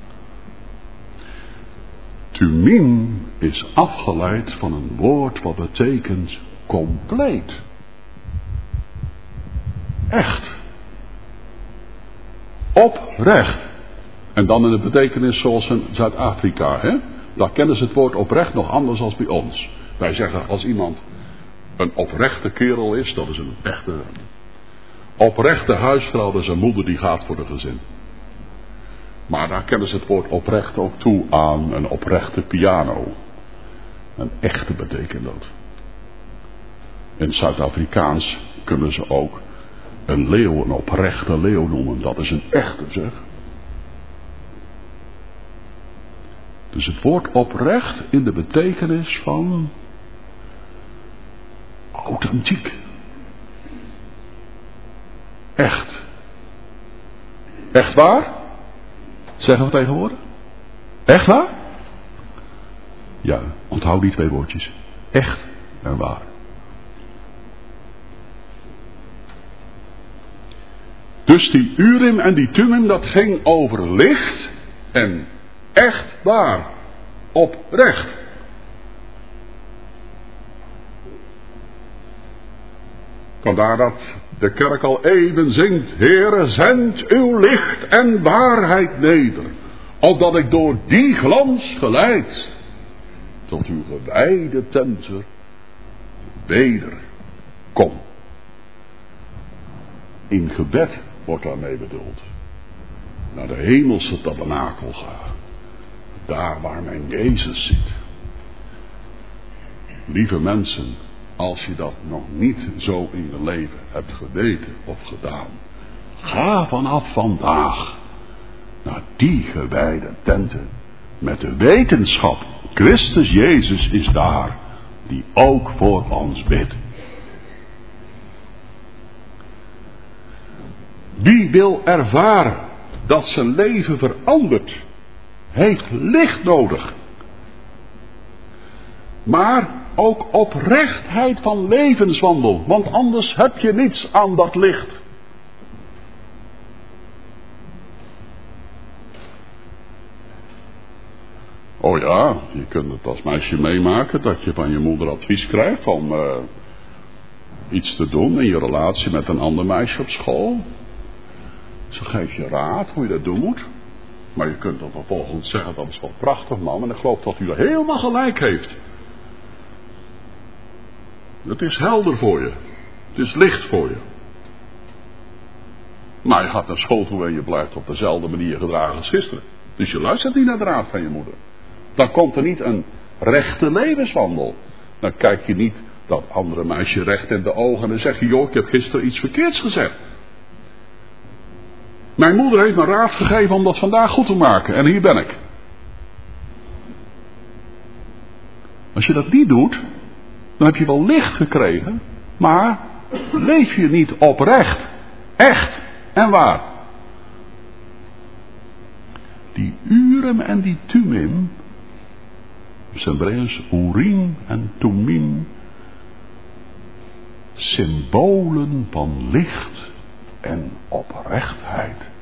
Thummim is afgeleid van een woord wat betekent compleet. Echt. Oprecht. En dan in de betekenis zoals in Zuid-Afrika. Hè? Daar kennen ze het woord oprecht nog anders dan bij ons. Wij zeggen als iemand een oprechte kerel is, dat is een echte oprechte huisvrouw, dat is een moeder die gaat voor de gezin. Maar daar kennen ze het woord oprecht ook toe aan een oprechte piano. Een echte betekent dat. In Zuid-Afrikaans kunnen ze ook een leeuw, een oprechte leeuw noemen. Dat is een echte, zeg. Dus het woord oprecht in de betekenis van authentiek. Echt. Echt waar? Zeggen we tegenwoordig? Echt waar? Ja, onthoud die twee woordjes. Echt en waar. Dus die Urim en die Thummim, dat ging over licht en echt waar. Oprecht. Vandaar dat de kerk al even zingt. Heere, zend uw licht en waarheid neder. Opdat ik door die glans geleid tot uw gewijde tenten weder kom. In gebed wordt daarmee bedoeld. Naar de hemelse tabernakel gaan. Daar waar mijn Jezus zit. Lieve mensen, als je dat nog niet zo in je leven hebt geweten of gedaan, ga vanaf vandaag naar die gewijde tenten met de wetenschap, Christus Jezus is daar, die ook voor ons bidt. Wie wil ervaren dat zijn leven verandert, heeft licht nodig. Maar ook oprechtheid van levenswandel, want anders heb je niets aan dat licht. Oh ja, je kunt het als meisje meemaken dat je van je moeder advies krijgt om uh, iets te doen in je relatie met een ander meisje op school. Ze geeft je raad hoe je dat doen moet. Maar je kunt dan vervolgens zeggen, dat is wel prachtig man, en ik geloof dat u er helemaal gelijk heeft. Het is helder voor je. Het is licht voor je. Maar je gaat naar school toe en je blijft op dezelfde manier gedragen als gisteren. Dus je luistert niet naar de raad van je moeder. Dan komt er niet een rechte levenswandel. Dan kijk je niet dat andere meisje recht in de ogen en dan zeg je, joh, ik heb gisteren iets verkeerds gezegd. Mijn moeder heeft me raad gegeven om dat vandaag goed te maken. En hier ben ik. Als je dat niet doet, dan heb je wel licht gekregen, maar leef je niet oprecht, echt en waar. Die Urim en die Thummim, Hebreeuws Urim en Thummim, symbolen van licht en oprechtheid.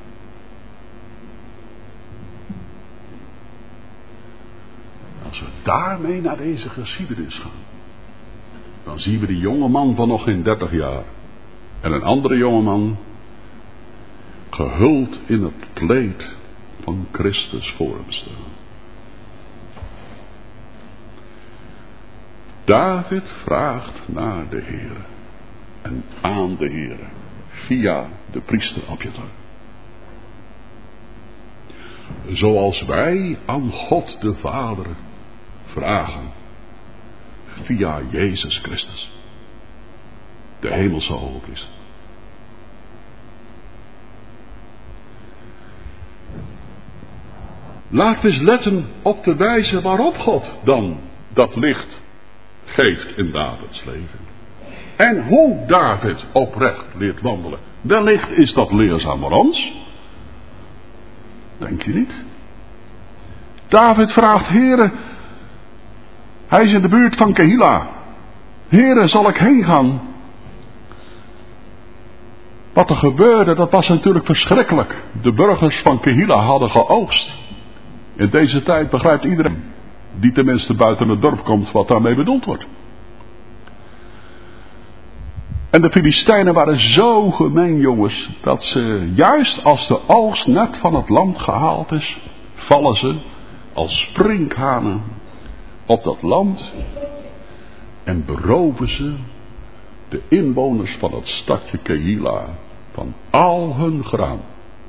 Als we daarmee naar deze geschiedenis gaan, dan zien we die jonge man van nog geen dertig jaar en een andere jonge man gehuld in het kleed van Christus voor hem staan. David vraagt naar de Heere en aan de Heere via de priester Abjatar. Zoals wij aan God de Vader vragen via Jezus Christus, de hemelse hogepriester. Laten we eens letten op de wijze waarop God dan dat licht geeft in Davids leven. En hoe David oprecht leert wandelen. Wellicht is dat leerzaam voor ons. Denk je niet? David vraagt, Heere, hij is in de buurt van Kehila. Heere, zal ik heen gaan? Wat er gebeurde, dat was natuurlijk verschrikkelijk. De burgers van Kehila hadden geoogst. In deze tijd begrijpt iedereen, die tenminste buiten het dorp komt, wat daarmee bedoeld wordt. En de Filistijnen waren zo gemeen, jongens, dat ze juist als de oogst net van het land gehaald is, vallen ze als sprinkhanen op dat land en beroven ze de inwoners van het stadje Kehila van al hun graan.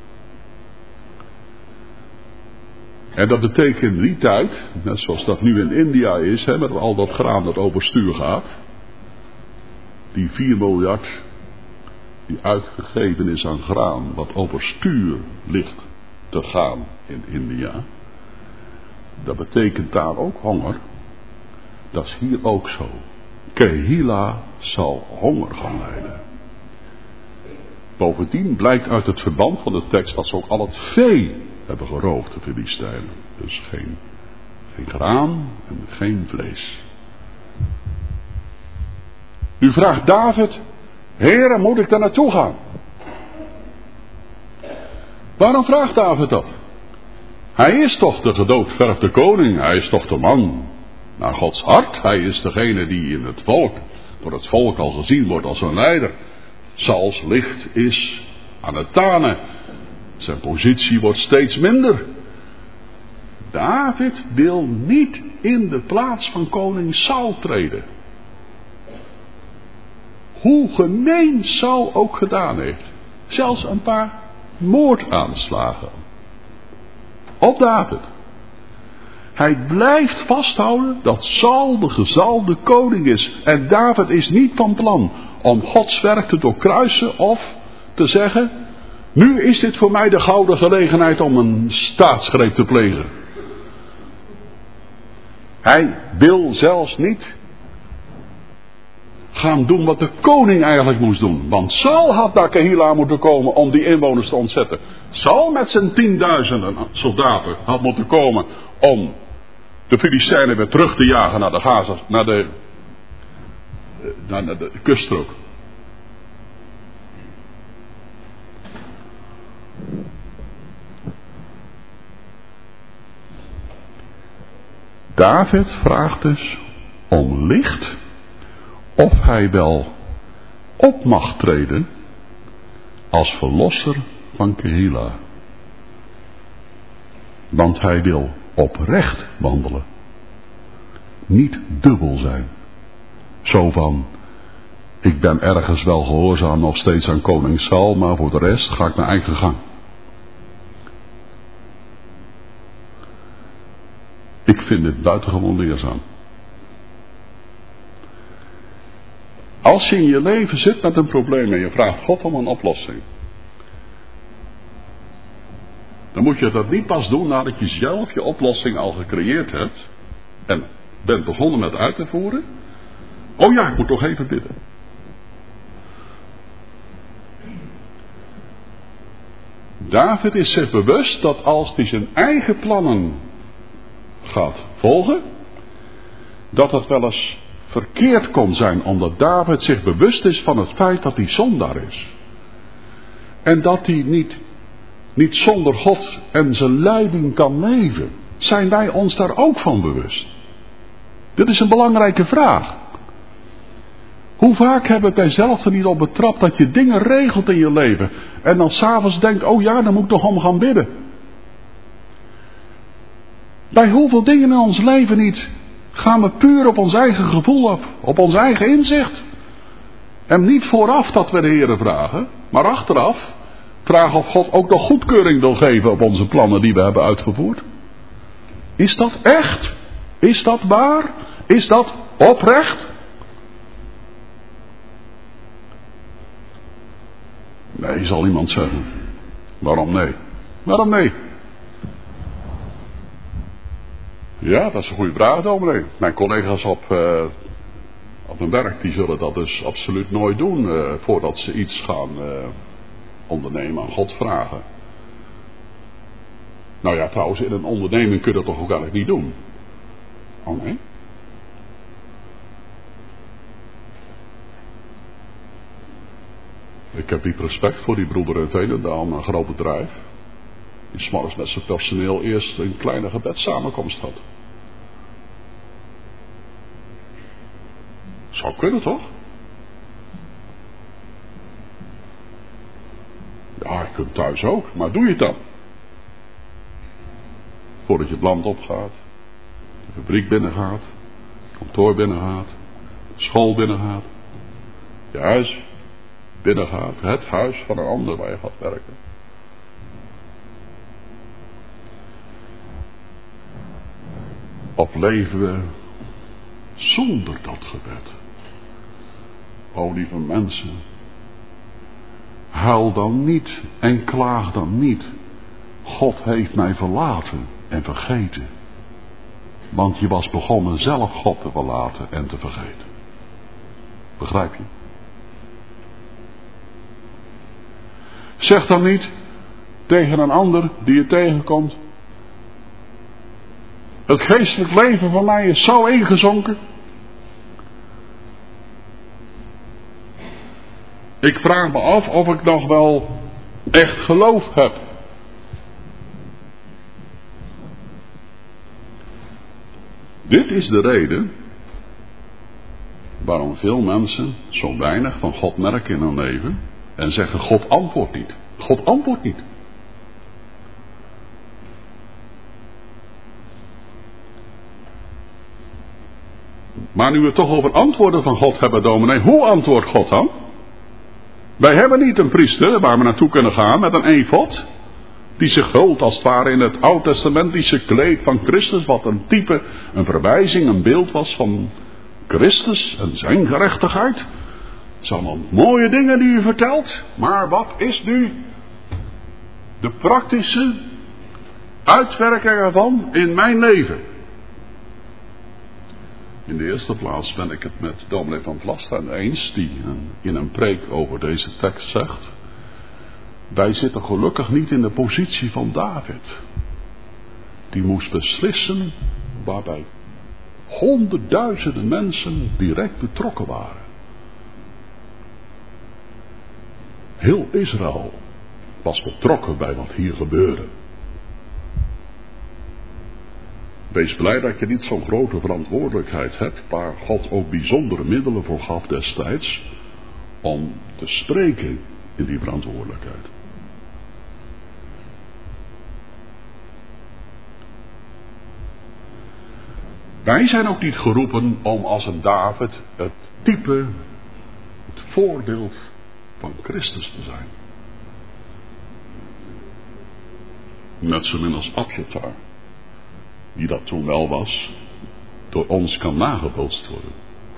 En dat betekent in die tijd, net zoals dat nu in India is, hè, met al dat graan dat overstuur gaat, die vier miljard die uitgegeven is aan graan, wat overstuur ligt te gaan in India, dat betekent daar ook honger. Dat is hier ook zo. Kehila zal honger gaan lijden. Bovendien blijkt uit het verband van de tekst dat ze ook al het vee hebben geroofd, de Filistijnen. Dus geen, geen graan en geen vlees. Nu vraagt David, Heere, moet ik daar naartoe gaan? Waarom vraagt David dat? Hij is toch de gedoodverfde koning, hij is toch de man naar Gods hart. Hij is degene die in het volk, door het volk al gezien wordt als een leider. Sauls licht is aan het tanen. Zijn positie wordt steeds minder. David wil niet in de plaats van koning Saul treden. Hoe gemeen Saul ook gedaan heeft. Zelfs een paar moordaanslagen op David. Hij blijft vasthouden dat Saul de gezalfde koning is. En David is niet van plan om Gods werk te doorkruisen of te zeggen, nu is dit voor mij de gouden gelegenheid om een staatsgreep te plegen. Hij wil zelfs niet gaan doen wat de koning eigenlijk moest doen. Want Saul had naar Kehila moeten komen om die inwoners te ontzetten. Saul met zijn tienduizenden soldaten had moeten komen om de Filistijnen weer terug te jagen naar de Gaza, naar de, naar de kuststrook. David vraagt dus om licht, of hij wel op mag treden als verlosser van Kehila. Want hij wil oprecht wandelen. Niet dubbel zijn. Zo van, ik ben ergens wel gehoorzaam nog steeds aan koning Saul, maar voor de rest ga ik naar eigen gang. Ik vind dit buitengewoon leerzaam. Als je in je leven zit met een probleem en je vraagt God om een oplossing, dan moet je dat niet pas doen nadat je zelf je oplossing al gecreëerd hebt en bent begonnen met uit te voeren. Oh ja, ik moet toch even bidden. David is zich bewust dat als hij zijn eigen plannen gaat volgen, dat het wel eens verkeerd kon zijn, omdat David zich bewust is van het feit dat hij zondaar is. En dat hij niet, niet zonder God en zijn leiding kan leven. Zijn wij ons daar ook van bewust? Dit is een belangrijke vraag. Hoe vaak heb ik mijzelf er niet op betrapt dat je dingen regelt in je leven en dan s'avonds denkt, oh ja, dan moet ik toch om gaan bidden. Bij hoeveel dingen in ons leven niet gaan we puur op ons eigen gevoel af, op ons eigen inzicht. En niet vooraf dat we de Heere vragen, maar achteraf vragen of God ook nog goedkeuring wil geven op onze plannen die we hebben uitgevoerd. Is dat echt? Is dat waar? Is dat oprecht? Nee, zal iemand zeggen. Waarom nee? Waarom nee? Ja, dat is een goede vraag, dominee. Mijn collega's op, uh, op mijn werk, die zullen dat dus absoluut nooit doen uh, voordat ze iets gaan uh, ondernemen, aan God vragen. Nou ja, trouwens, in een onderneming kun je dat toch ook eigenlijk niet doen? Oh nee? Ik heb diep respect voor die broeder in Veenendaal, een groot bedrijf. Die 's morgens met zijn personeel eerst een kleine gebedssamenkomst had. Zou kunnen toch? Ja, je kunt thuis ook, maar doe je het dan? Voordat je het land opgaat, de fabriek binnengaat, het kantoor binnengaat, de school binnengaat, je huis binnengaat, het huis van een ander waar je gaat werken. Of leven we zonder dat gebed? O lieve mensen, huil dan niet en klaag dan niet. God heeft mij verlaten en vergeten. Want je was begonnen zelf God te verlaten en te vergeten. Begrijp je? Zeg dan niet tegen een ander die je tegenkomt: het geestelijk leven van mij is zo ingezonken. Ik vraag me af of ik nog wel echt geloof heb. Dit is de reden waarom veel mensen zo weinig van God merken in hun leven en zeggen: God antwoordt niet. God antwoordt niet. Maar nu we het toch over antwoorden van God hebben, dominee, hoe antwoordt God dan? Wij hebben niet een priester waar we naartoe kunnen gaan met een efod, die zich hult als het ware in het oud-testamentische kleed van Christus, wat een type, een verwijzing, een beeld was van Christus en zijn gerechtigheid. Het zijn allemaal mooie dingen die u vertelt, maar wat is nu de praktische uitwerking ervan in mijn leven? In de eerste plaats ben ik het met dominee van Vlasten eens, die in een preek over deze tekst zegt: wij zitten gelukkig niet in de positie van David. Die moest beslissen waarbij honderdduizenden mensen direct betrokken waren. Heel Israël was betrokken bij wat hier gebeurde. Wees blij dat je niet zo'n grote verantwoordelijkheid hebt, waar God ook bijzondere middelen voor gaf destijds, om te spreken in die verantwoordelijkheid. Wij zijn ook niet geroepen om als een David het type, het voorbeeld van Christus te zijn. Net zo min als Abjatar, die dat toen wel was, door ons kan nagebootst worden.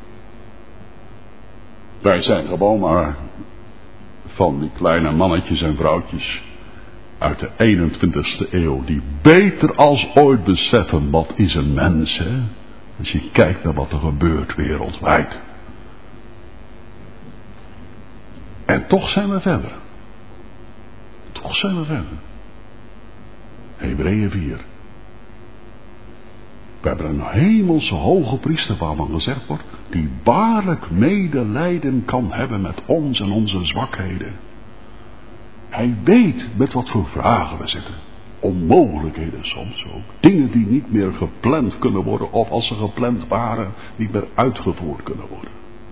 Wij zijn gewoon maar van die kleine mannetjes en vrouwtjes uit de eenentwintigste eeuw, die beter als ooit beseffen wat is een mens, hè? Als je kijkt naar wat er gebeurt wereldwijd. En toch zijn we verder. Toch zijn we verder. Hebreeën vier. We hebben een hemelse hoge priester waarvan gezegd wordt, die waarlijk medelijden kan hebben met ons en onze zwakheden. Hij weet met wat voor vragen we zitten. Onmogelijkheden soms ook. Dingen die niet meer gepland kunnen worden, of als ze gepland waren, niet meer uitgevoerd kunnen worden.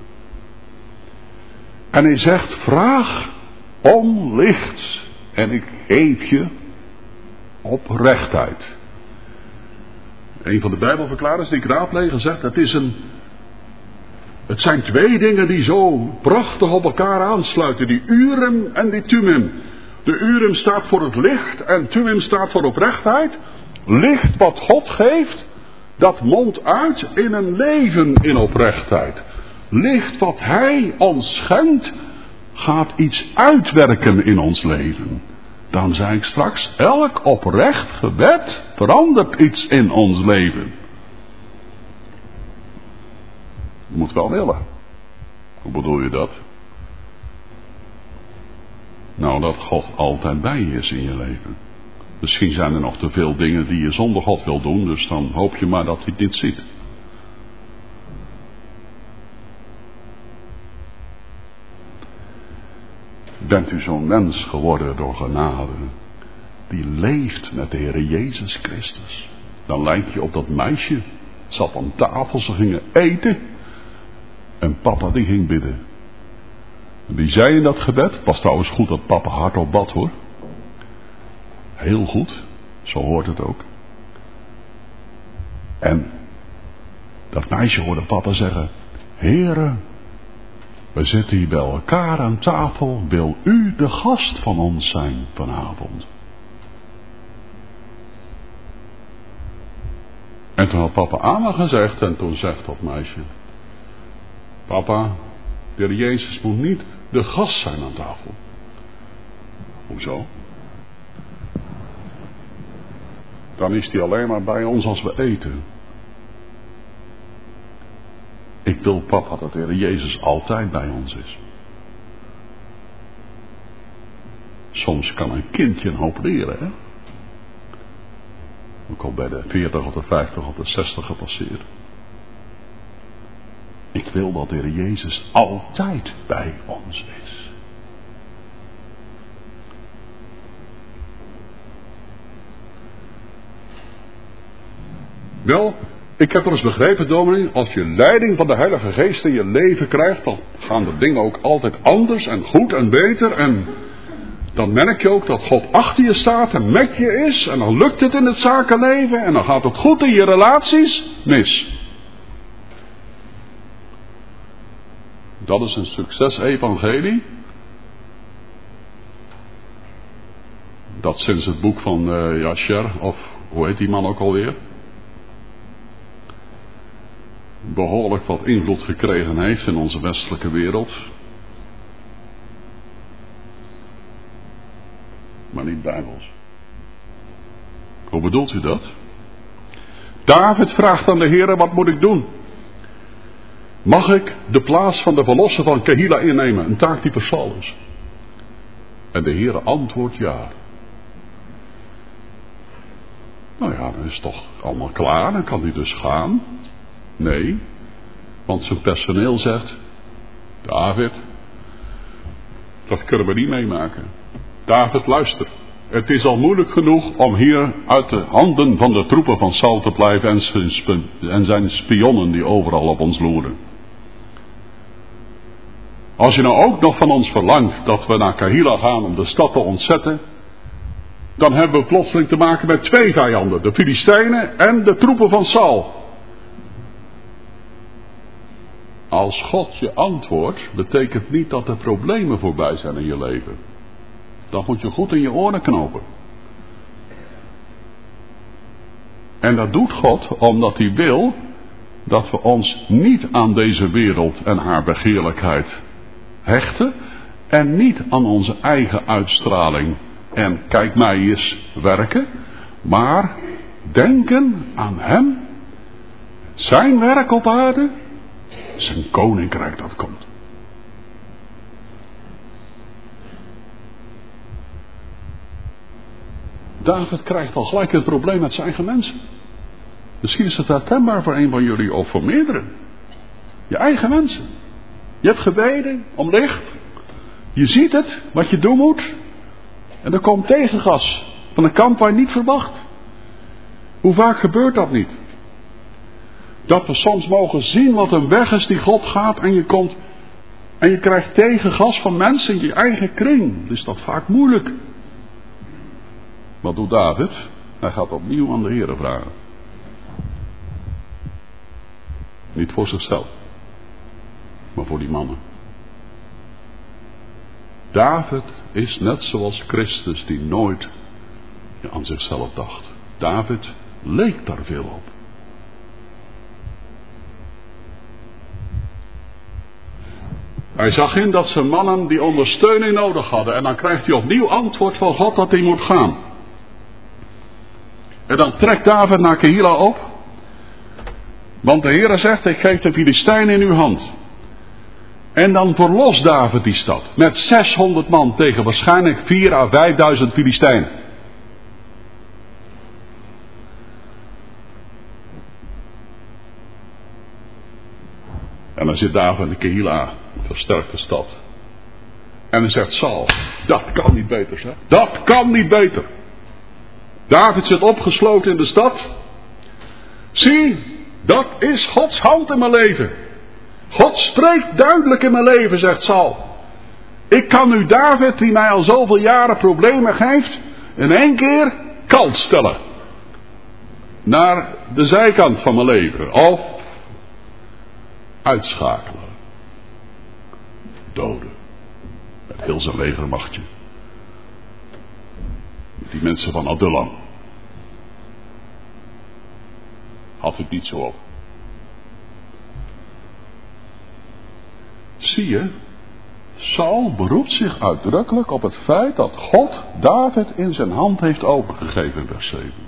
En hij zegt, vraag om licht en ik geef je oprechtheid. Een van de Bijbelverklaarders die ik raadplegen zegt, het is een, het zijn twee dingen die zo prachtig op elkaar aansluiten, die Urim en die Thummim. De Urim staat voor het licht en Thummim staat voor oprechtheid. Licht wat God geeft, dat mondt uit in een leven in oprechtheid. Licht wat Hij ons schenkt, gaat iets uitwerken in ons leven. Dan zei ik straks, elk oprecht gebed verandert iets in ons leven. Je moet wel willen. Hoe bedoel je dat? Nou, dat God altijd bij je is in je leven. Misschien zijn er nog te veel dingen die je zonder God wil doen, dus dan hoop je maar dat hij het niet ziet. Bent u zo'n mens geworden door genade, die leeft met de Heer Jezus Christus? Dan lijk je op dat meisje, zat aan tafel, ze gingen eten en papa die ging bidden. En die zei in dat gebed, het was trouwens goed dat papa hardop bad hoor. Heel goed, zo hoort het ook. En dat meisje hoorde papa zeggen, Heere, we zitten hier bij elkaar aan tafel, wil u de gast van ons zijn vanavond? En toen had papa amen gezegd en toen zegt dat meisje, papa, de Heer Jezus moet niet de gast zijn aan tafel. Hoezo? Dan is hij alleen maar bij ons als we eten. Ik wil papa dat de Heer Jezus altijd bij ons is. Soms kan een kindje een hoop leren, hè? Ook al bij de veertig of de vijftig of de zestig gepasseerd. Ik wil dat de Heer Jezus altijd bij ons is. Wel, ik heb wel eens begrepen, dominee, als je leiding van de Heilige Geest in je leven krijgt, dan gaan de dingen ook altijd anders en goed en beter. En dan merk je ook dat God achter je staat en met je is. En dan lukt het in het zakenleven en dan gaat het goed in je relaties. Mis. Dat is een succes-evangelie. Dat sinds het boek van uh, Jasher, of hoe heet die man ook alweer, behoorlijk wat invloed gekregen heeft in onze westelijke wereld. Maar niet bijbels. Hoe bedoelt u dat? David vraagt aan de Heer, wat moet ik doen? Mag ik de plaats van de verlosser van Kehila innemen? Een taak die voor Saul is. En de Heere antwoordt ja. Nou ja, dan is het toch allemaal klaar. Dan kan hij dus gaan. Nee. Want zijn personeel zegt: David, dat kunnen we niet meemaken. David, luister. Het is al moeilijk genoeg om hier uit de handen van de troepen van Saul te blijven en zijn, sp- en zijn spionnen die overal op ons loeren. Als je nou ook nog van ons verlangt dat we naar Kehila gaan om de stad te ontzetten, dan hebben we plotseling te maken met twee vijanden. De Filistijnen en de troepen van Saul. Als God je antwoordt, betekent niet dat er problemen voorbij zijn in je leven. Dat moet je goed in je oren knopen. En dat doet God omdat hij wil dat we ons niet aan deze wereld en haar begeerlijkheid hechten. En niet aan onze eigen uitstraling en kijk mij eens werken. Maar denken aan hem. Zijn werk op aarde. Zijn koninkrijk dat komt. David krijgt al gelijk een probleem met zijn eigen mensen. Misschien is het herkenbaar voor een van jullie of voor meerdere. Je eigen mensen. Je hebt gebeden om licht. Je ziet het, wat je doen moet. En er komt tegengas van een kant waar je niet verwacht. Hoe vaak gebeurt dat niet? Dat we soms mogen zien wat een weg is die God gaat en je komt en je krijgt tegengas van mensen in je eigen kring. Dus dat is vaak moeilijk. Wat doet David? Hij gaat opnieuw aan de Heere vragen. Niet voor zichzelf, maar voor die mannen. David is net zoals Christus die nooit aan zichzelf dacht. David leek daar veel op. Hij zag in dat zijn mannen die ondersteuning nodig hadden. En dan krijgt hij opnieuw antwoord van God dat hij moet gaan. En dan trekt David naar Kehila op. Want de Heere zegt: ik geef de Filistijnen in uw hand. En dan verlost David die stad. Met zeshonderd man tegen waarschijnlijk vier à vijfduizend Filistijnen. En dan zit David in de Kehila, een versterkte stad. En dan zegt Saul: dat kan niet beter, zeg. Dat kan niet beter. David zit opgesloten in de stad. Zie, dat is Gods hand in mijn leven. God spreekt duidelijk in mijn leven, zegt Saul. Ik kan nu David, die mij al zoveel jaren problemen geeft, in één keer kalt stellen. Naar de zijkant van mijn leven. Of uitschakelen. Doden. Met heel zijn legermachtje. Met die mensen van Adullam. Had het niet zo op. Zie je, Saul beroept zich uitdrukkelijk op het feit dat God David in zijn hand heeft overgegeven in vers zeven.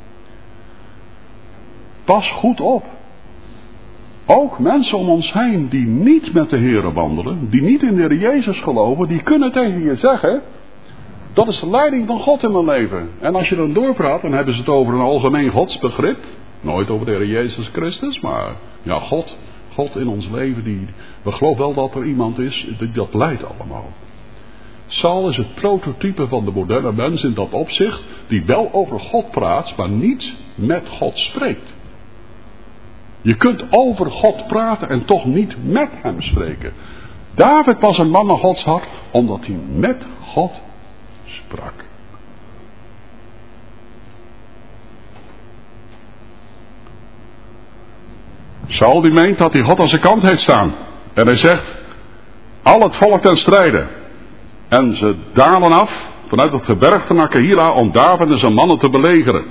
Pas goed op. Ook mensen om ons heen die niet met de Heere wandelen, die niet in de Heer Jezus geloven, die kunnen tegen je zeggen: dat is de leiding van God in mijn leven. En als je dan doorpraat, dan hebben ze het over een algemeen godsbegrip. Nooit over de Heer Jezus Christus, maar ja, God, God in ons leven, die, we geloven wel dat er iemand is, die dat leidt allemaal. Saul is het prototype van de moderne mens in dat opzicht, die wel over God praat, maar niet met God spreekt. Je kunt over God praten en toch niet met hem spreken. David was een man naar Gods hart, omdat hij met God sprak. Saul die meent dat hij God aan zijn kant heeft staan. En hij zegt: al het volk ten strijde. En ze dalen af vanuit het gebergte naar Kehila om David en zijn mannen te belegeren.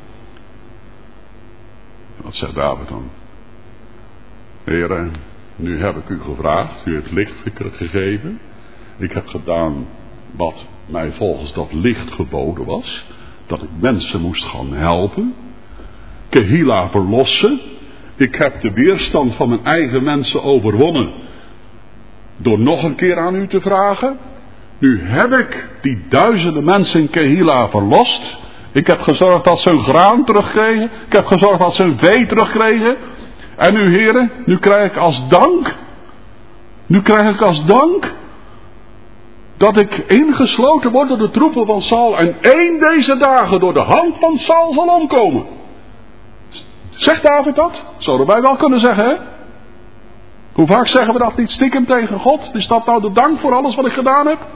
Wat zegt David dan? Heere, nu heb ik u gevraagd, u heeft licht gegeven. Ik heb gedaan wat mij volgens dat licht geboden was. Dat ik mensen moest gaan helpen. Kehila verlossen. Ik heb de weerstand van mijn eigen mensen overwonnen. Door nog een keer aan u te vragen. Nu heb ik die duizenden mensen in Kehila verlost. Ik heb gezorgd dat ze hun graan terugkregen. Ik heb gezorgd dat ze hun vee terugkregen. En nu, heren, nu krijg ik als dank. Nu krijg ik als dank. Dat ik ingesloten word door de troepen van Saul. En één deze dagen door de hand van Saul zal omkomen. Zegt David dat? Zouden wij wel kunnen zeggen, hè? Hoe vaak zeggen we dat niet stiekem tegen God? Is dat nou de dank voor alles wat ik gedaan heb?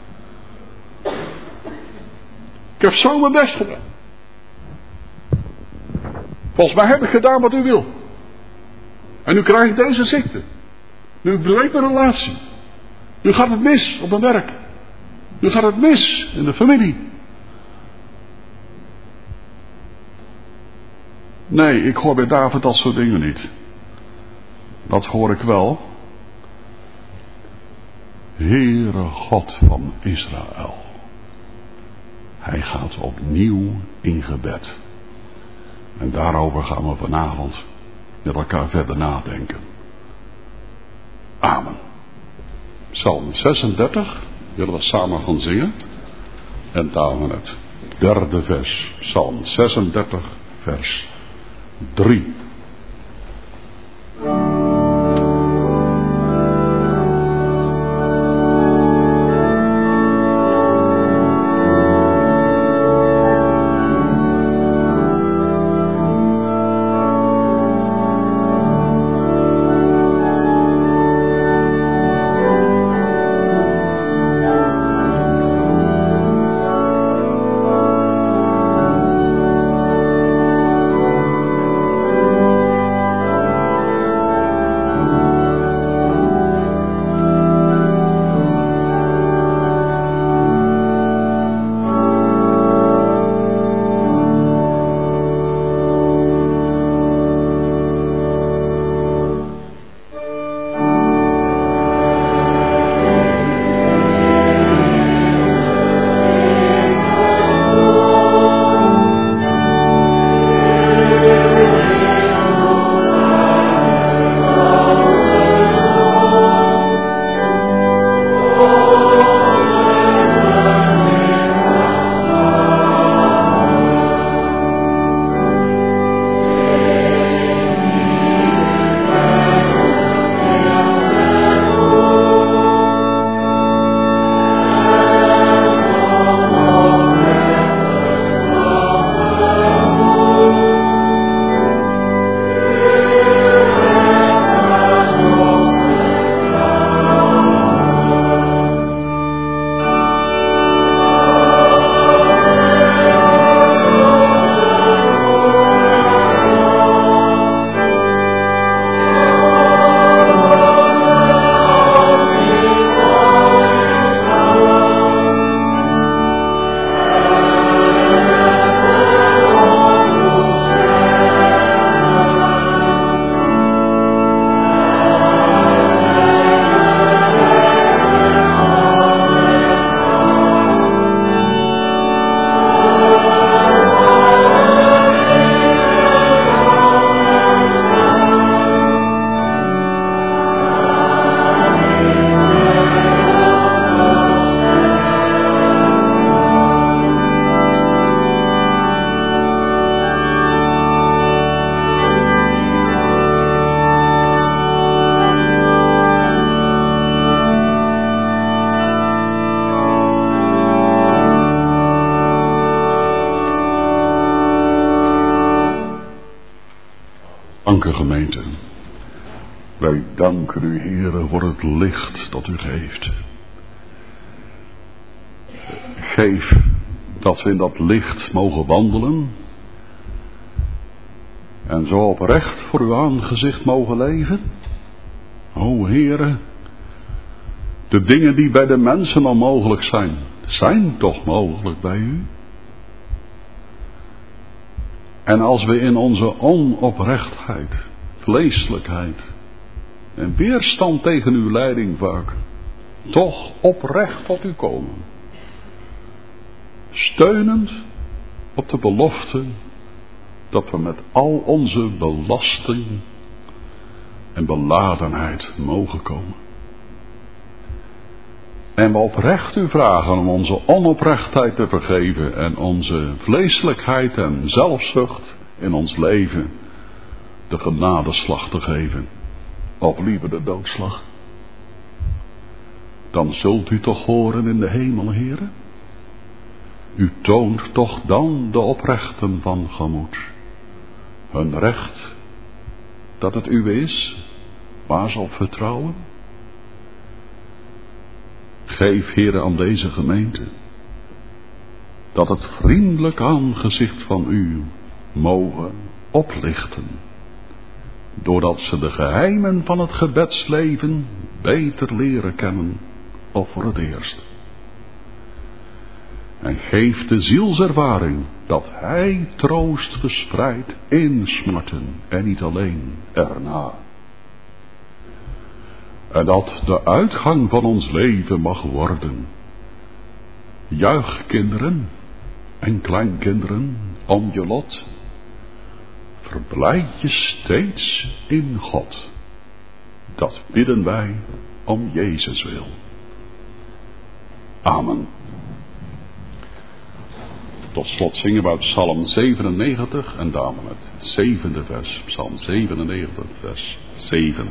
Ik heb zo mijn best gedaan. Volgens mij heb ik gedaan wat u wil. En nu krijg ik deze ziekte. Nu breekt mijn relatie. Nu gaat het mis op mijn werk. Nu gaat het mis in de familie. Nee, ik hoor bij David dat soort dingen niet. Dat hoor ik wel. Heere God van Israël. Hij gaat opnieuw in gebed. En daarover gaan we vanavond met elkaar verder nadenken. Amen. Psalm zesendertig willen we samen gaan zingen. En daarom het derde vers. Psalm zesendertig vers drie. Dank u, gemeente. Wij danken u, Heere, voor het licht dat u geeft. Geef dat we in dat licht mogen wandelen. En zo oprecht voor uw aangezicht mogen leven. O Heere, de dingen die bij de mensen onmogelijk zijn, zijn toch mogelijk bij u. En als we in onze onoprechtheid, vleeselijkheid en weerstand tegen uw leiding vaak toch oprecht tot u komen, steunend op de belofte dat we met al onze belasting en beladenheid mogen komen. En we oprecht u vragen om onze onoprechtheid te vergeven en onze vleeselijkheid en zelfzucht in ons leven de genadeslag te geven, of liever de doodslag. Dan zult u toch horen in de hemel, Heere. U toont toch dan de oprechten van gemoed hun recht dat het uw is, waar ze op vertrouwen. Geef, Heere, aan deze gemeente dat het vriendelijk aangezicht van u mogen oplichten, doordat ze de geheimen van het gebedsleven beter leren kennen, of voor het eerst. En geef de zielservaring dat hij troost verspreidt in smarten en niet alleen erna. En dat de uitgang van ons leven mag worden. Juich, kinderen en kleinkinderen, om je lot. Verblijd je steeds in God. Dat bidden wij om Jezus wil. Amen. Tot slot zingen we uit Psalm zevenennegentig en daarom het zevende vers. Psalm zevenennegentig, vers zeven.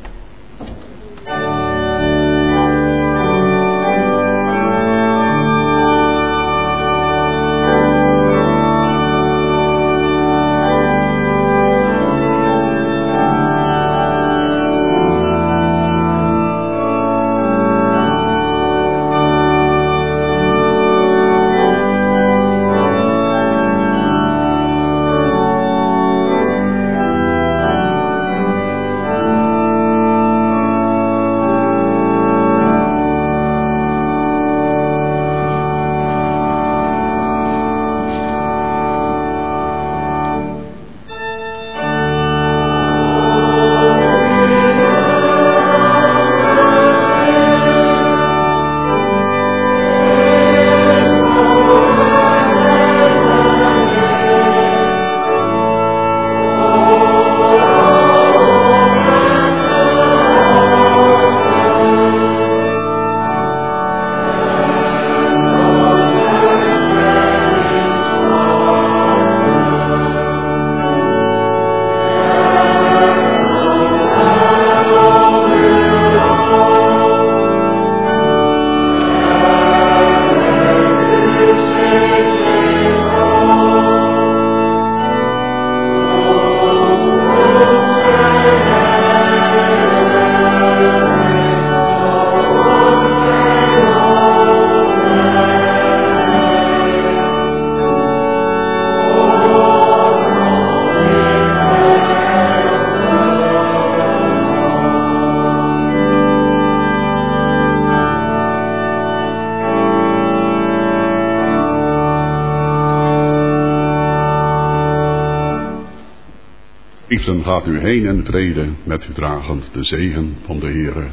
Geliefden, gaat u heen in vrede, met u dragend de zegen van de Heere.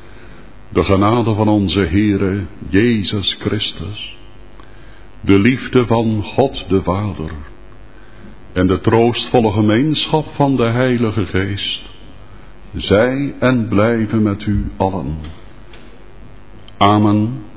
De genade van onze Heere Jezus Christus, de liefde van God de Vader en de troostvolle gemeenschap van de Heilige Geest, zij en blijven met u allen. Amen.